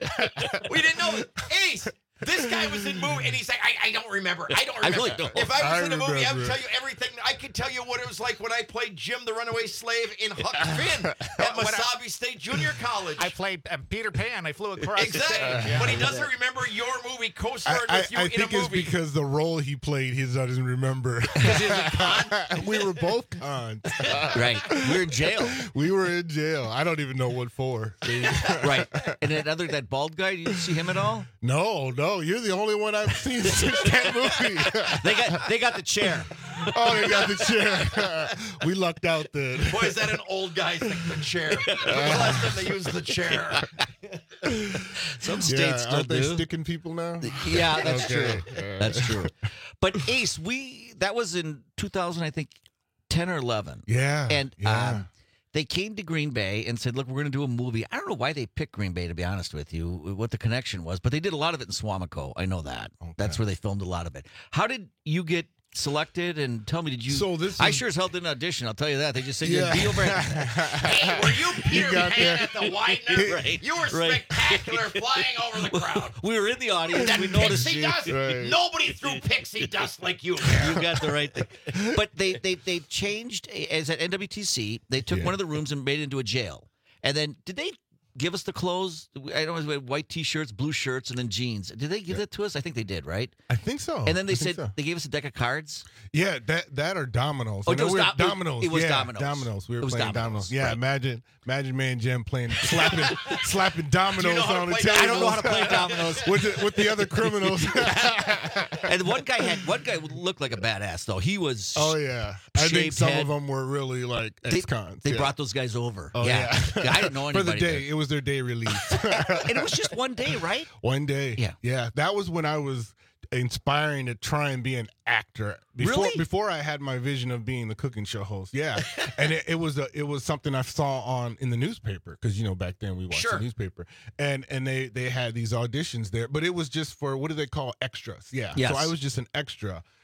We didn't know it. Ace. This guy was in movie, and he's like, I, I don't remember. I don't I remember. really don't. If I was I in a movie, I would remember. tell you everything. I could tell you what it was like when I played Jim the Runaway Slave in Huck Finn at When I- Mesabi State Junior College. I played uh, Peter Pan. I flew across the exactly. stage. Yeah. But he doesn't remember your movie I, co-starred I, with you I in think a it's movie. because the role he played, he doesn't remember. Because he was a con. We were both cons. Right. We're in jail. We were in jail. I don't even know what for. Right. And that other, that bald guy, you didn't see him at all? No, no, you're the only one I've seen since that movie. They got they got the chair. Oh, they got the chair. We lucked out then. Boy, is that an old guy thing, the chair. When was the last time they used the chair? Some states Yeah, still aren't they do. sticking people now? Yeah, that's Okay. true. Yeah. That's true. But Ace, we that was in two thousand, I think, ten or eleven. Yeah. And yeah. um, they came to Green Bay and said, "Look, we're going to do a movie." I don't know why they picked Green Bay, to be honest with you, what the connection was, but they did a lot of it in Swamico. I know that. Okay. That's where they filmed a lot of it. How did you get selected? And tell me, did you? So this I is- sure as hell didn't audition. I'll tell you that. They just said Yeah. you'd be over. Hey, were you Peter got Pan there. at the Widener? Right, You were right. spectacular flying over the crowd. We were in the audience. That we noticed pixie you. dust? Right. Nobody threw pixie dust like you. You got the right thing. But they they they changed as at N W T C. They took Yeah. one of the rooms and made it into a jail. And then did they give us the clothes? I don't know, we had white T-shirts, blue shirts, and then jeans. Did they give that to us? I think they did, right? I think so. And then they I think said so. they gave us a deck of cards. Yeah, that that or dominoes. Oh, I know it was we were- do- it- dominoes. it was yeah, dominoes. Dominoes. We were It was playing dominoes, dominoes. Yeah, right. imagine imagine me and Jim playing slapping slapping dominoes Do you know how to on the play table. I don't know how to play dominoes. with the, with the other criminals. And one guy had one guy looked like a badass though. He was Oh yeah, I think shaved some head. of them were really like They, ex-cons. they yeah. brought those guys over. Oh yeah. yeah, I didn't know anybody. for the day. there. It was their day release. And it was just one day, right? One day. Yeah. Yeah. That was when I was inspiring to try and be an actor. Before Really? before I had my vision of being the cooking show host. Yeah. And it, it was a it was something I saw on in the newspaper because you know back then we watched Sure. the newspaper. And and they they had these auditions there, but it was just for what do they call extras? Yeah. Yes. So I was just an extra.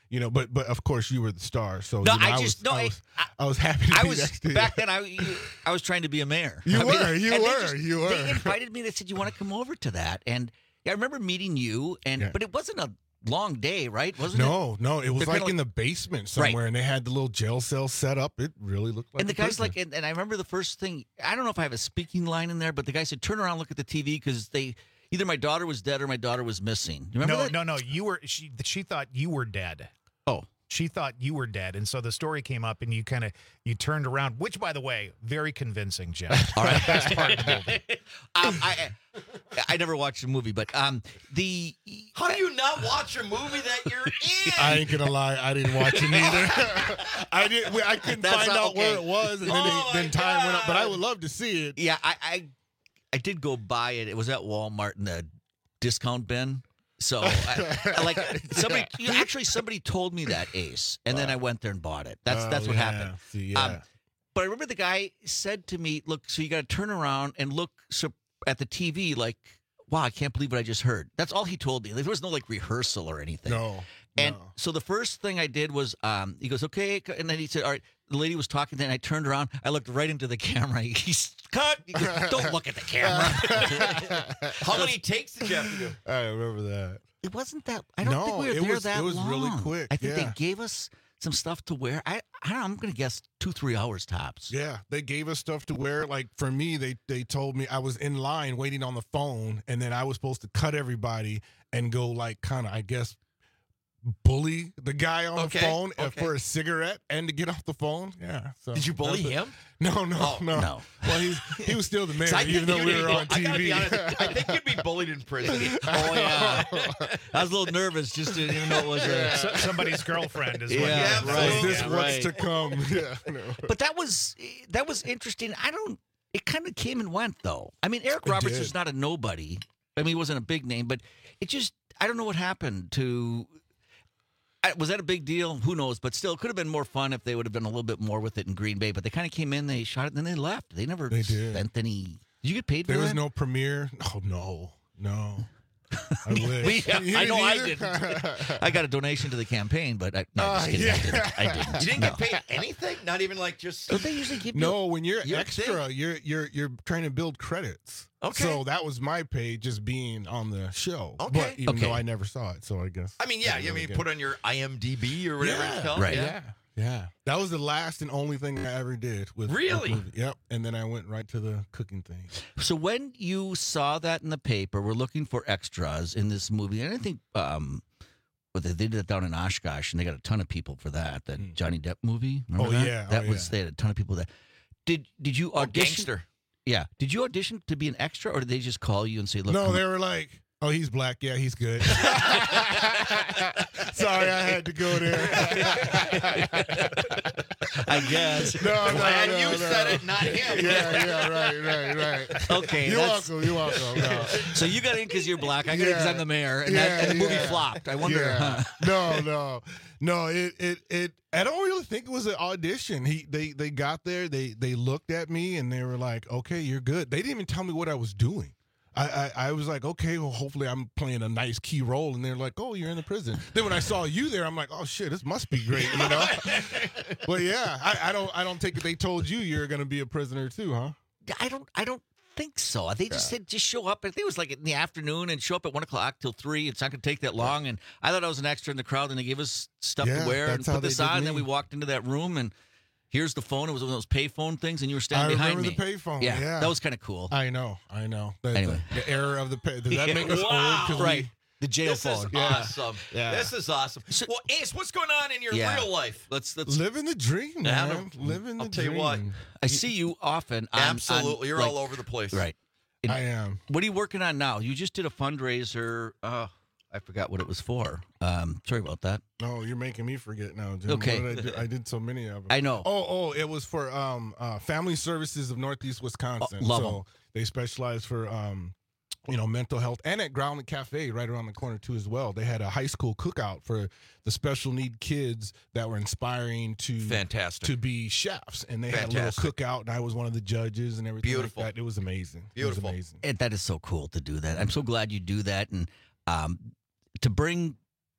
You know, but but of course you were the star. So No, you know, I I just was, no. I I, was, I was happy to I be was next to you. back then. I you, I was trying to be a mayor. You I were, mean, you and they were, just- you were. They invited me. They said, "You want to come over to that?" And yeah, I remember meeting you. And Yeah. but it wasn't a long day, right? Wasn't No, it? no, it was They're like kinda in the basement somewhere, and they had the little jail cell set up. It really looked like. And the a guy's prison. like, and, and I remember the first thing. I don't know if I have a speaking line in there, but the guy said, "Turn around, look at the T V," because they either my daughter was dead or my daughter was missing. You remember no, that? no, no. You were. She. She thought you were dead. Oh. She thought you were dead, and so the story came up, and you kind of you turned around. Which, by the way, very convincing, Jim. All right, best part of the movie. um, I I never watched the movie, but um, the How do you not watch a movie that you're in? I ain't gonna lie, I didn't watch it either. I didn't. I couldn't That's find not out where okay. it was, and then, Oh they, my then time went up. But I God. would love to see it. yeah, I, I I did go buy it. It was at Walmart in the discount bin. So, I, I like somebody you, actually somebody told me that, Ace, and then I went there and bought it. That's Oh, that's what yeah. happened. See, yeah. Um, but I remember the guy said to me, "Look, so you got to turn around and look so, at the T V like, wow, I can't believe what I just heard." That's all he told me. There was no like rehearsal or anything. no. And no. so the first thing I did was, um, he goes, "Okay," and then he said, "All right." The lady was talking, then I turned around, I looked right into the camera. He's cut. He goes, "Don't look at the camera." How many takes did you have to do? I remember that. It wasn't that. I don't No, think we were it there was- that it was long. really quick, I think yeah. they gave us some stuff to wear. I, I don't know. I'm going to guess two, three hours tops. Yeah, they gave us stuff to wear. Like for me, they they told me I was in line waiting on the phone, and then I was supposed to cut everybody and go like kind of, I guess, bully the guy on Okay, the phone uh, okay. for a cigarette and to get off the phone. Yeah. So Did you bully that's it. him? No, no, Oh, no, no. Well, he's he was still the mayor, So I even think though you'd we be- were on I T gotta V. be honest, I think you'd be bullied in prison. Oh, yeah. I was a little nervous just to even know it was a. So- somebody's girlfriend is Yeah, what. yeah, you- right. Is this Yeah, what's right. to come? Yeah. No. But that was that was interesting. I don't. It kind of came and went though. I mean, Eric It Roberts did. is not a nobody. I mean, he wasn't a big name, but it just. I don't know what happened to. I, was that a big deal? Who knows? But still, it could have been more fun if they would have been a little bit more with it in Green Bay. But they kind of came in, they shot it, and then they left. They never They did. spent any. Did you get paid for There that? was no premiere. Oh no, no. I wish. We- You I know I either? didn't. I got a donation to the campaign, but I, no, Ah, just kidding. yeah. I didn't. I didn't. You didn't No. get paid anything? Not even like just. Don't they usually give you? No, when you're You would extra, think. you're you're you're trying to build credits. Okay. So that was my pay, just being on the show. Okay. But even Okay. though I never saw it, so I guess. I mean, yeah, I you really mean, get put on your I M D B or whatever yeah, it's called. right. Yeah. Yeah, yeah. That was the last and only thing I ever did with. with Really? movie. Yep. And then I went right to the cooking thing. So when you saw that in the paper, we're looking for extras in this movie, and I think, um, but they did it down in Oshkosh, and they got a ton of people for that. That Johnny Depp movie. Remember Oh, that? yeah, that oh, was yeah. they had a ton of people there. Did Did you Oh, audition? gangster. Yeah. Did you audition to be an extra, or did they just call you and say, "Look"? No, come- they were like, "Oh, he's black. Yeah, he's good." Sorry, I had to go there. I guess. No, no, Glad no, you no. said it, not him. Yeah, yeah, right, right, right. Okay, You're that's- welcome. You're welcome. No. So you got in because you're black. I got in because Yeah. I'm the mayor, and, that, and the movie yeah. flopped. I wonder. Yeah. Huh? No, no, no. It, it, it. I don't really think it was an audition. He, they, they got there. They, they looked at me and they were like, "Okay, you're good." They didn't even tell me what I was doing. I, I, I was like, "Okay, well, hopefully I'm playing a nice key role." And they're like, "Oh, you're in the prison." Then when I saw you there, I'm like, "Oh shit, this must be great," you know. But yeah, I, I don't, I don't think they told you you're gonna be a prisoner too, huh? I don't. I don't think so. They just said just show up. I think it was like in the afternoon and show up at one o'clock till three. It's not going to take that long. And I thought I was an extra in the crowd, and they gave us stuff Yeah, to wear and that's how put they this did on. And then me. we walked into that room, and here's the phone. It was one of those pay phone things, and you were standing I behind remember me. the payphone. Yeah, Yeah, that was kind of cool. I know, I know. The, Anyway. the, the error of the pay. Does that make us Wow. old? 'Cause we- Right. The jail This phone. is Yeah. awesome. Yeah. This is awesome. well, Ace, what's going on in your Yeah. real life? Let's let's. Living the dream, Yeah, man. no, Living the I'll tell dream. you what. I see you often. On, Absolutely. on, You're like- all over the place. Right. And I am. What are you working on now? You just did a fundraiser. Uh, I forgot what it was for. Um, sorry about that. No, you're making me forget now, Jim. Okay. What did I, do? I did so many of them. I know. Oh, oh, it was for um, uh, Family Services of Northeast Wisconsin. Oh, love so 'em. they specialize for um, you know, mental health, and at Grounded Cafe right around the corner too as well. They had a high school cookout for the special need kids that were inspiring to Fantastic. to be chefs, and they Fantastic. had a little cookout, and I was one of the judges and everything. Beautiful. Like that. It was amazing. Beautiful. It was amazing. And that is so cool to do that. I'm so glad you do that, and um, to bring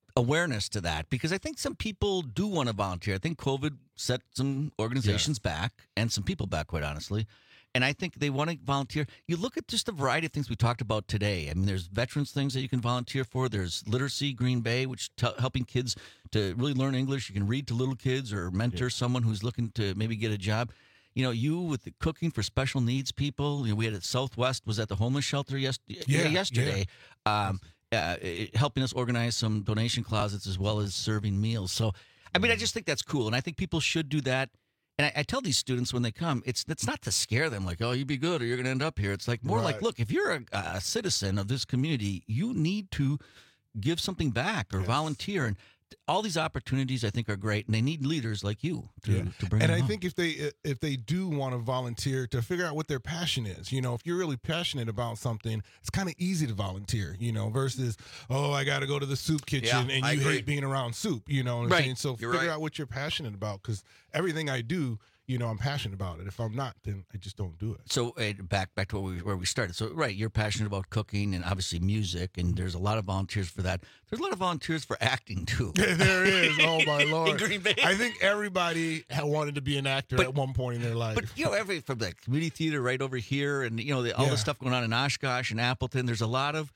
awareness to that, because I think some people do want to volunteer. I think COVID set some organizations yeah. back and some people back, quite honestly. And I think they want to volunteer. You look at just a variety of things we talked about today. I mean, there's veterans things that you can volunteer for. There's Literacy Green Bay, which t- helping kids to really learn English. You can read to little kids or mentor yeah. someone who's looking to maybe get a job. You know, you with the cooking for special needs people. You know, we had at Southwest, was at the homeless shelter yes- yeah, yesterday, yeah. Um, uh, it, helping us organize some donation closets as well as serving meals. So, I mean, I just think that's cool. And I think people should do that. And I, I tell these students when they come, it's it's not to scare them like, oh, you be good or you're going to end up here. It's like more right. like, look, if you're a, a citizen of this community, you need to give something back or yes. volunteer. And all these opportunities, I think, are great, and they need leaders like you to, yeah. to bring and them I on. think if they if they do want to volunteer, to figure out what their passion is. You know, if you're really passionate about something, it's kind of easy to volunteer, you know, versus, oh, I got to go to the soup kitchen yeah, and I you agree. hate being around soup, you know what I'm right. saying? So you're figure right. out what you're passionate about, because everything I do, you know, I'm passionate about it. If I'm not, then I just don't do it. So uh, back back to where we, where we started. So, right, you're passionate about cooking and obviously music, and there's a lot of volunteers for that. There's a lot of volunteers for acting, too. There is. Oh, my Lord. In Green Bay. I think everybody had wanted to be an actor but, at one point in their life. But, you know, every from the community theater right over here and, you know, the, all yeah. the stuff going on in Oshkosh and Appleton, there's a lot of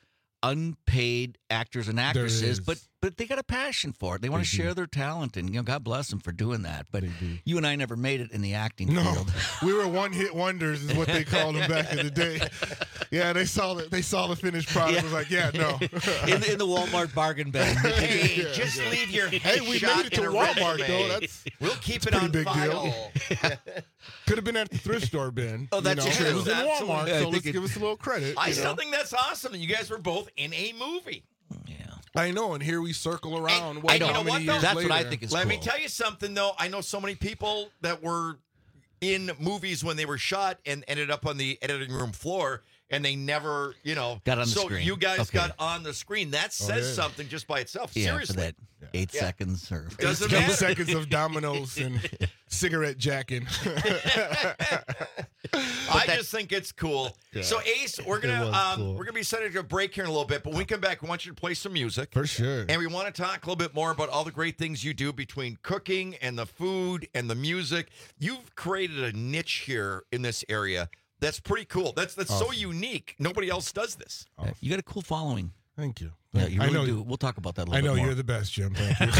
unpaid actors and actresses, but but they got a passion for it. They want to share their talent, and you know, God bless them for doing that. But you and I never made it in the acting no, field. We were one-hit wonders, is what they called them back in the day. Yeah, they saw the they saw the finished product. Yeah. Was like, yeah, no. in, the, in the Walmart bargain bin. Hey, yeah, just yeah. leave your hey, we shot made it to in a Walmart resume. though. That's we'll keep that's it on big file. Deal. Could have been at the thrift store bin. Oh, that's you know, true. It was in Absolutely. Walmart, Yeah, so let's it, give us a little credit. I you still know? think that's awesome that you guys were both in a movie. I know, and here we circle around. And, what, and you how know many what, years though? That's later. what I think is Let cool. me tell you something, though. I know so many people that were in movies when they were shot and ended up on the editing room floor, and they never, you know. Got on the so screen. you guys Okay. got on the screen. That says Oh, yeah. something just by itself. Yeah, Seriously. for that eight Yeah. seconds or Doesn't Couple matter. seconds of dominoes and cigarette jacking. I just think it's cool. Yeah. So Ace, we're gonna It was um, cool. we're gonna be sending you a break here in a little bit, but when we come back, we want you to play some music. For sure. And we want to talk a little bit more about all the great things you do between cooking and the food and the music. You've created a niche here in this area that's pretty cool. That's that's so Awesome. unique. Nobody else does this. Awesome. You got a cool following. Thank you. Yeah, you I really know, do. We'll talk about that a little I bit know more. you're the best, Jim. Thank you.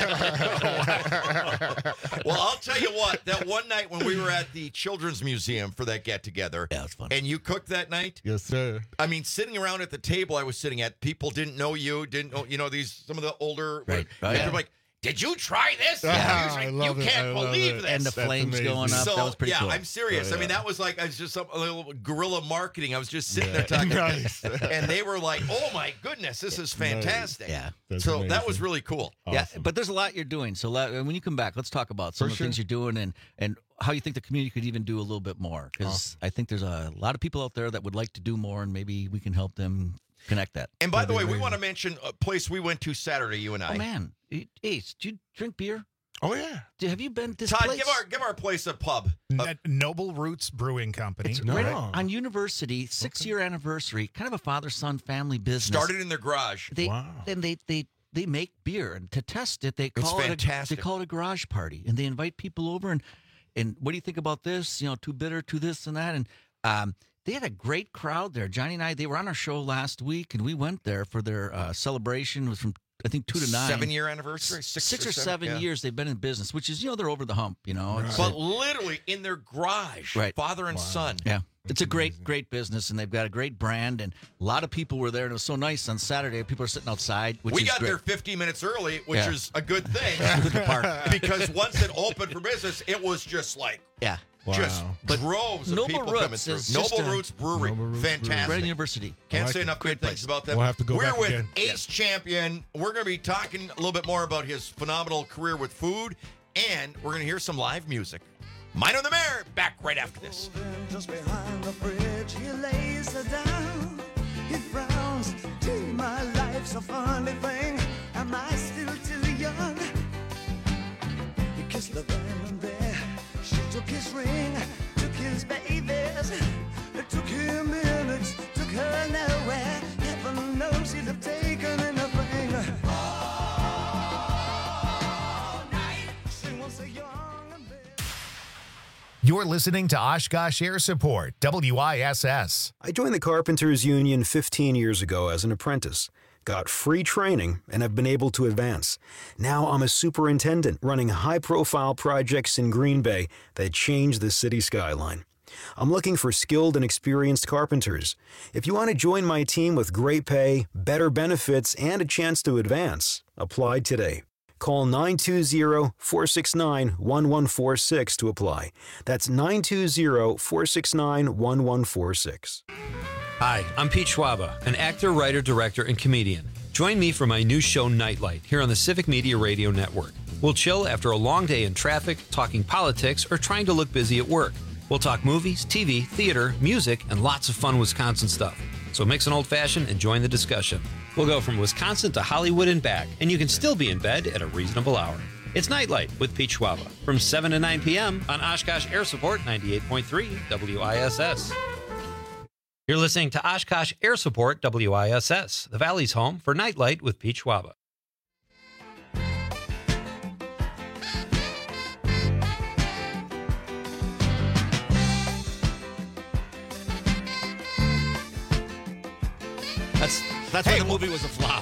Well, I'll tell you what, that one night when we were at the Children's Museum for that get-together, yeah, it was fun. and you cooked that night, Yes, sir. I mean, sitting around at the table I was sitting at, people didn't know you, didn't know, you know, these, some of the older, Right. Oh, they're yeah. like, did you try this? Ah, Yeah. I Like, love you it. can't I love believe it. this. And the That's flames amazing. going up. So, that was pretty yeah, cool. I'm serious. Oh, I mean, yeah. that was like, I was just some a little guerrilla marketing. I was just sitting Yeah. there talking, Nice. and they were like, oh my goodness, this is fantastic. Yeah. That's so that amazing. was really cool. Yeah, Awesome. but there's a lot you're doing. So let, when you come back, let's talk about some For of the things sure. you're doing and, and how you think the community could even do a little bit more. Because I think there's a lot of people out there that would like to do more, and maybe we can help them connect that. And by That'd the be way, we amazing. want to mention a place we went to Saturday, you and I. Oh, man. Ace, do you drink beer? Oh, yeah. Do- Have you been to this Todd, place? give our give our place a pub. Uh, N- Noble Roots Brewing Company. It's No. right on University, six-year anniversary, kind of a father-son family business. started in their garage. They, Wow. Then they, they, they make beer, and to test it, they It's call it a, fantastic. they call it a garage party, and they invite people over and and what do you think about this? You know, too bitter, too this and that, and um, they had a great crowd there. Johnny and I, they were on our show last week, and we went there for their uh, celebration. It was from I think two to nine, Seven year anniversary, six, six or, or seven, yeah. years they've been in business, which is you know they're over the hump, you know. It's But a- literally in their garage, Right. father and Wow. son. yeah. It's a great, great business, and they've got a great brand, and a lot of people were there, and it was so nice on Saturday. People are sitting outside, which we is got great. there fifteen minutes early, which Yeah. is a good thing. Good to park. Because once it opened for business, it was just like Yeah. just Wow. But droves of Noble people Roots coming through. is just Noble a- Roots Brewery, Noble Roots fantastic. Brewery. Right at University. Can't I say like enough it. Great good things place. about them. We'll have to go We're back with again. Ace Champion. We're going to be talking a little bit more about his phenomenal career with food, and we're going to hear some live music. Mine on the Mayor, back right after this. Just behind the bridge, he lays her down. He frowns. Gee, my life's a funny thing. Am I still too young? He kissed her then and there. She took his ring, took his babies. It took him minutes, took her nowhere. Heaven knows he'd have taken anything. You're listening to Oshkosh Air Support, W I S S. I joined the Carpenters Union fifteen years ago as an apprentice, got free training, and have been able to advance. Now I'm a superintendent running high-profile projects in Green Bay that change the city skyline. I'm looking for skilled and experienced carpenters. If you want to join my team with great pay, better benefits, and a chance to advance, apply today. Call nine two zero, four six nine, one one four six to apply. That's nine two zero, four six nine, one one four six. Hi, I'm Pete Schwaba, an actor, writer, director, and comedian. Join me for my new show, Nightlight, here on the Civic Media Radio Network. We'll chill after a long day in traffic, talking politics, or trying to look busy at work. We'll talk movies, T V, theater, music, and lots of fun Wisconsin stuff. So mix an old-fashioned and join the discussion. We'll go from Wisconsin to Hollywood and back, and you can still be in bed at a reasonable hour. It's Nightlight with Pete Schwaba from seven to nine p.m. on Oshkosh Air Support ninety-eight point three W I S S. You're listening to Oshkosh Air Support W I S S, the Valley's home for Nightlight with Pete Schwaba. That's That's why the movie was a flop.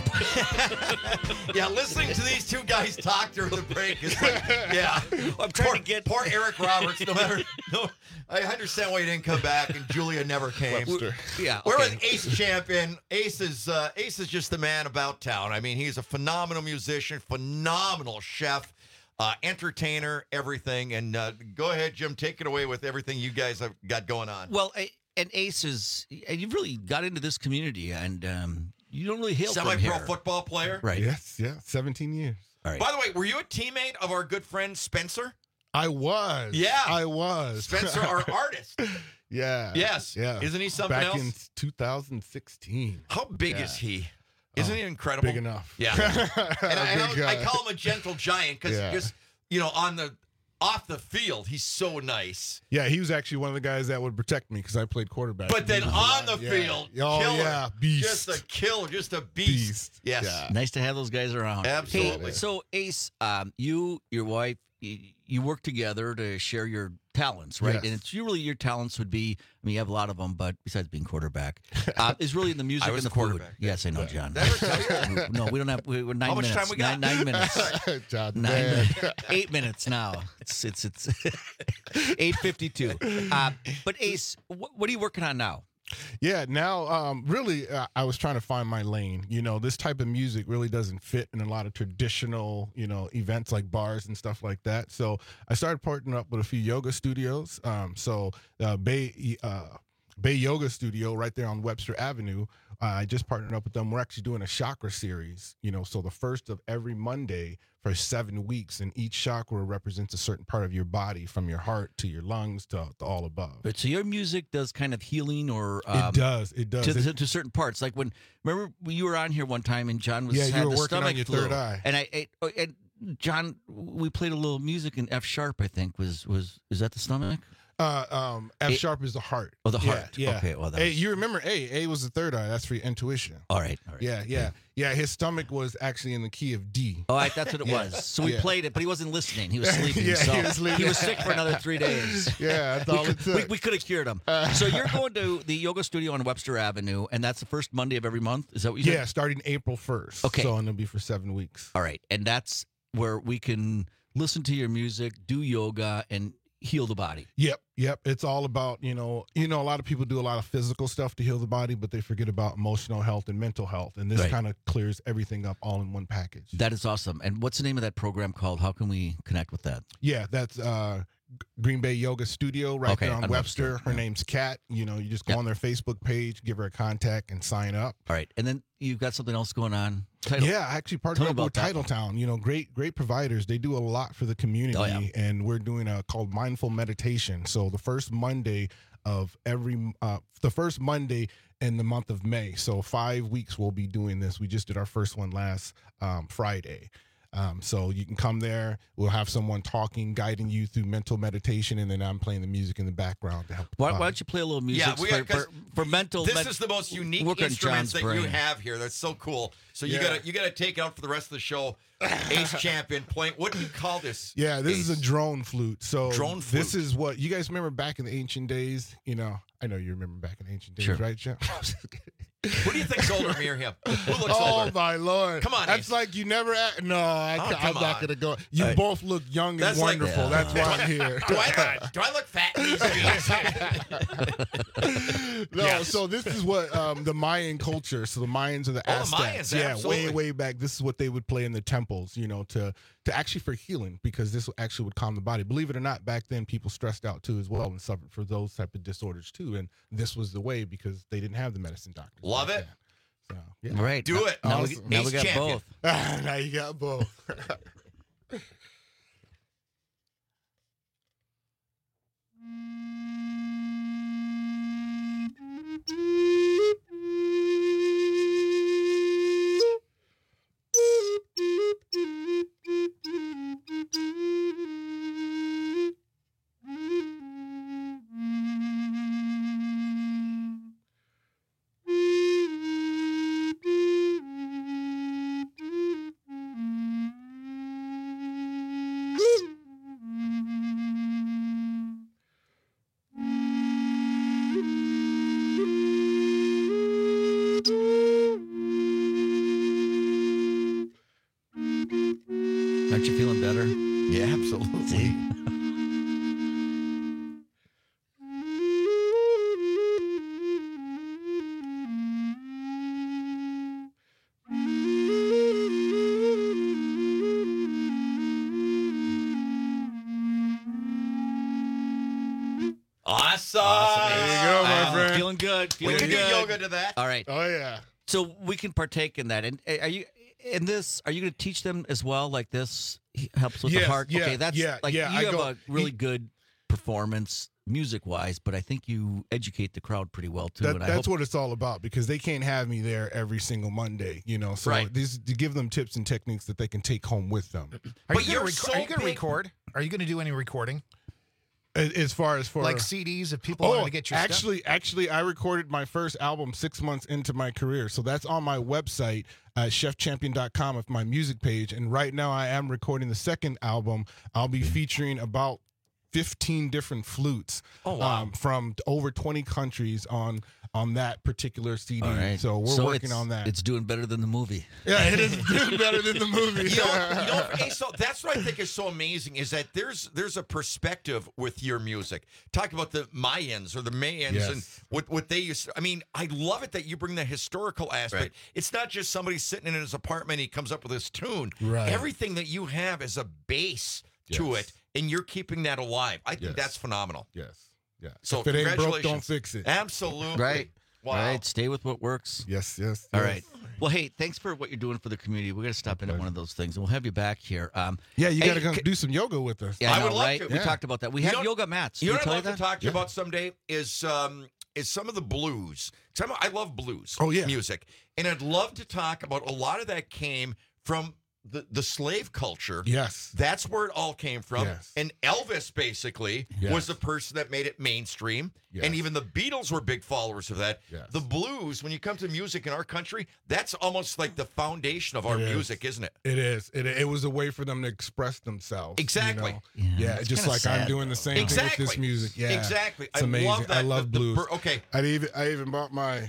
Yeah, listening to these two guys talk during the break is like, yeah. I'm trying poor, to get poor Eric Roberts. No matter, no, I understand why he didn't come back, and Julia never came. Webster. Yeah, we're okay. with Ace Champion. Ace is uh, Ace is just the man about town. I mean, he's a phenomenal musician, phenomenal chef, uh, entertainer, everything. And uh, go ahead, Jim, take it away with everything you guys have got going on. Well, I, and Ace is, you've really got into this community, and um, you don't really hail from here. Semi-pro football player. Right. Yes, yeah, seventeen years. All right. By the way, were you a teammate of our good friend Spencer? I was. Yeah. I was. Spencer, our artist. Yeah. Yes. Yeah. Isn't he something Back else? in two thousand sixteen. How big Yeah. is he? Isn't Oh, he incredible? Big enough. Yeah. and I, and Big I, I guy. call him a gentle giant because Yeah. just, you know, on the off the field, he's so nice. Yeah, he was actually one of the guys that would protect me because I played quarterback. But then He was on the alive. Yeah. field, oh killer. yeah, beast. Just a killer, just a beast. Beast. Yes. Yeah. Nice to have those guys around. Absolutely. Hey, so, Ace, um, you, your wife, you, you work together to share your talents, right? Yes. And it's usually your talents would be, I mean, you have a lot of them, but besides being quarterback, uh, is really in the music I was and the a quarterback. food. Yes, I know, John. Never tell you. No, we don't have. We, we're nine How much minutes. time we got? Nine, nine minutes. John, Nine man. minutes. Eight minutes now. It's it's it's eight fifty two. Uh, but Ace, what, what are you working on now? Yeah, now um, really, uh, I was trying to find my lane. You know, this type of music really doesn't fit in a lot of traditional, you know, events like bars and stuff like that. So I started partnering up with a few yoga studios. Um, so uh, Bay uh, Bay Yoga Studio right there on Webster Avenue. Uh, I just partnered up with them. We're actually doing a chakra series. You know, so the first of every Monday for seven weeks, and each chakra represents a certain part of your body, from your heart to your lungs to, to all above. But so your music does kind of healing, or um, it does, it does. to, It- to, to certain parts. Like when remember when you were on here one time and John was Yeah, you had were the working on stomach your flu, third eye. and I, I oh, and John, we played a little music in F sharp. I think was was is that the stomach? Uh, um, F A- sharp is the heart. Oh, the Yeah, heart. Yeah. Okay, well, that A, was- you remember A? A was the third eye. That's for your intuition. All right. All right. Yeah, yeah, yeah. His stomach was actually in the key of D. Oh, right, that's what it Yeah. was. So we Yeah. played it, but he wasn't listening. He was sleeping. Yeah, so he was sleeping. he was sick for another three days. Yeah, that's we all could, it took. We, we could have cured him. So you're going to the yoga studio on Webster Avenue, and that's the first Monday of every month. Is that what you said? Yeah, starting April first. Okay. So and it'll be for seven weeks. All right, and that's where we can listen to your music, do yoga, and heal the body. Yep, yep. It's all about, you know, you know, a lot of people do a lot of physical stuff to heal the body, but they forget about emotional health and mental health. And this Right. kind of clears everything up all in one package. That is awesome. And what's the name of that program called? How can we connect with that? Yeah, that's uh, Green Bay Yoga Studio right Okay, there on, on Webster. Webster, Her yeah. name's Kat. You know, you just go Yep. on their Facebook page, give her a contact, and sign up. All right, and then you've got something else going on. Title. Yeah, I actually Tell partnered me up with about that. Titletown. You know, great, great providers. They do a lot for the community, Oh, yeah. and we're doing a called mindful meditation. So the first Monday of every, uh, the first Monday in the month of May. So five weeks we'll be doing this. We just did our first one last um, Friday. Um, so you can come there. We'll have someone talking, guiding you through mental meditation, and then I'm playing the music in the background to help. Why, why don't you play a little music Yeah, we for, got- for, for mental? This med- is the most unique work on instruments John's that you brain. have here. That's so cool. So you Yeah. gotta you gotta take it out for the rest of the show. Ace champion playing. What do you call this? Yeah, this Ace? is a drone flute. So Drone this flute. is what you guys remember back in the ancient days. You know, I know you remember back in the ancient days, Sure. right, Jeff? Who do you think's older, me or him? Who looks Oh older? my lord! Come on, that's Ace. like you never. Act, no, I, Oh, ca- come I'm not on. gonna go. You Hey. both look young and That's like- wonderful. Yeah. That's why I'm here. Do I look, do I look fat in these jeans? No, Yes. so this is what um, the Mayan culture. So the Mayans are the Oh, the Aztecs. Mayans, yeah, absolutely. way way back. This is what they would play in the temples. You know, to to actually for healing, because this actually would calm the body. Believe it or not, back then people stressed out too as well and suffered for those type of disorders too. And this was the way because they didn't have the medicine doctors. Love back it. then. So, yeah. All right, Do now- it. Now, we, Awesome. now we Ace got champion. both. Now you got both. Aren't you feeling better? Yeah, absolutely. Awesome. Awesome. There you go, my I'm friend. Feeling good. We Feeling can do good. yoga to that. All right. Oh yeah. So we can partake in that. And uh, are you in this? Are you going to teach them as well? Like this helps with the Yes, heart. yeah, okay, that's yeah, like yeah, you I have go- a really he- good performance music wise, but I think you educate the crowd pretty well too. That, and I that's hope, what it's all about because they can't have me there every single Monday, you know. So Right. these to give them tips and techniques that they can take home with them. Are But you you're going so to big. record? Are you going to do any recording? As, as far as for Like C Ds if people oh, want to get your stuff? actually, actually, I recorded my first album six months into my career, so that's on my website, uh, chef champion dot com, of my music page. And right now, I am recording the second album. I'll be featuring about fifteen different flutes Oh, wow. um, from over twenty countries on on that particular C D. all right. So we're So working it's- on that. It's doing better than the movie. Yeah, it is doing better than the movie. You know, you know, hey, so that's what I think is so amazing is that there's there's a perspective with your music. Talk about the Mayans or the Mayans Yes. and what what they used. To, I mean, I love it that you bring the historical aspect. Right. It's not just somebody sitting in his apartment. He comes up with this tune. Right. Everything that you have is a base to Yes. it, and you're keeping that alive. I think Yes. that's phenomenal. Yes. Yeah. So if it ain't broke, congratulations. don't fix it. Absolutely. Right. Wow. All right. Stay with what works. Yes, yes. All yes. right. Well, hey, thanks for what you're doing for the community. We're going to stop in at one of those things, and we'll have you back here. Um, Yeah, you hey, got to come c- do some yoga with us. Yeah, I, I know, would love right? to. We Yeah. talked about that. We You have know- yoga mats. You know Did what we I'd tell love you to that? talk to you about someday is um is some of the blues. Some I love blues. Oh, yeah. music, and I'd love to talk about a lot of that came from the the slave culture. Yes. That's where it all came from. Yes. And Elvis basically Yes. was the person that made it mainstream. Yes. And even the Beatles were big followers of that. Yes. The blues, when you come to music in our country, that's almost like the foundation of our It is. music, isn't it? It is. It, it was a way for them to express themselves. you Exactly. know? Yeah, Yeah, it's just kinda like sad, I'm doing the same thing with Exactly. this music. Yeah, Exactly. It's I amazing. love that. I love The- the blues. bur- okay. I even I even bought my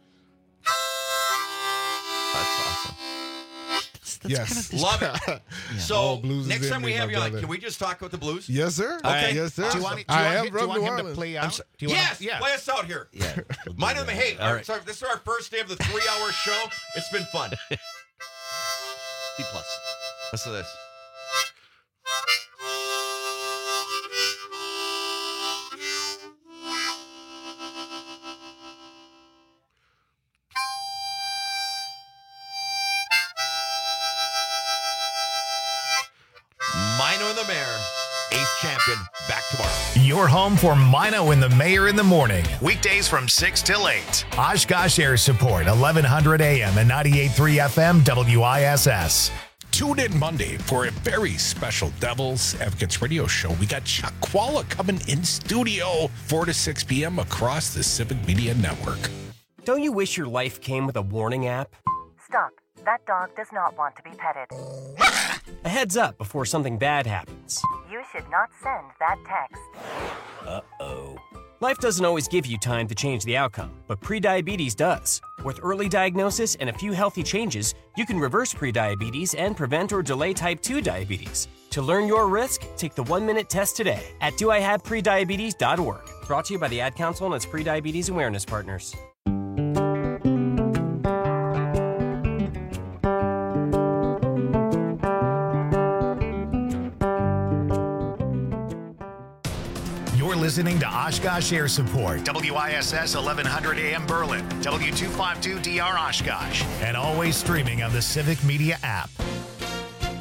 That's awesome. That's yes. kind of Love it. So Oh, blues is next in time we me, have my you on, brother. can we just talk about the blues? Yes, sir. Okay. Yes, sir. Do you want, do you I want, am him, do you from want New him to Orleans. play I'm out? so- Do you want yes, him- yeah. play us out here. Yeah. we'll do My name that. is Hey. All right. So this is our first day of the three-hour show. It's been fun. B plus. Listen to this. Mino and the Mayor, Ace Champion, back tomorrow. Your home for Mino and the Mayor in the morning. Weekdays from six till eight. Oshkosh Air Support, eleven hundred A M and ninety-eight point three F M W I S S. Tune in Monday for a very special Devil's Advocates radio show. We got Chuck Qualla coming in studio, four to six p.m. across the Civic Media Network. Don't you wish your life came with a warning app? Stop. That dog does not want to be petted. A heads up before something bad happens. You should not send that text. Uh-oh. Life doesn't always give you time to change the outcome, but prediabetes does. With early diagnosis and a few healthy changes, you can reverse prediabetes and prevent or delay type two diabetes. To learn your risk, take the one-minute test today at do I have prediabetes dot org. Brought to you by the Ad Council and its Prediabetes Awareness Partners. Listening to Oshkosh Air Support, W I S S eleven hundred A M Berlin, W two fifty-two D R Oshkosh, and always streaming on the Civic Media app.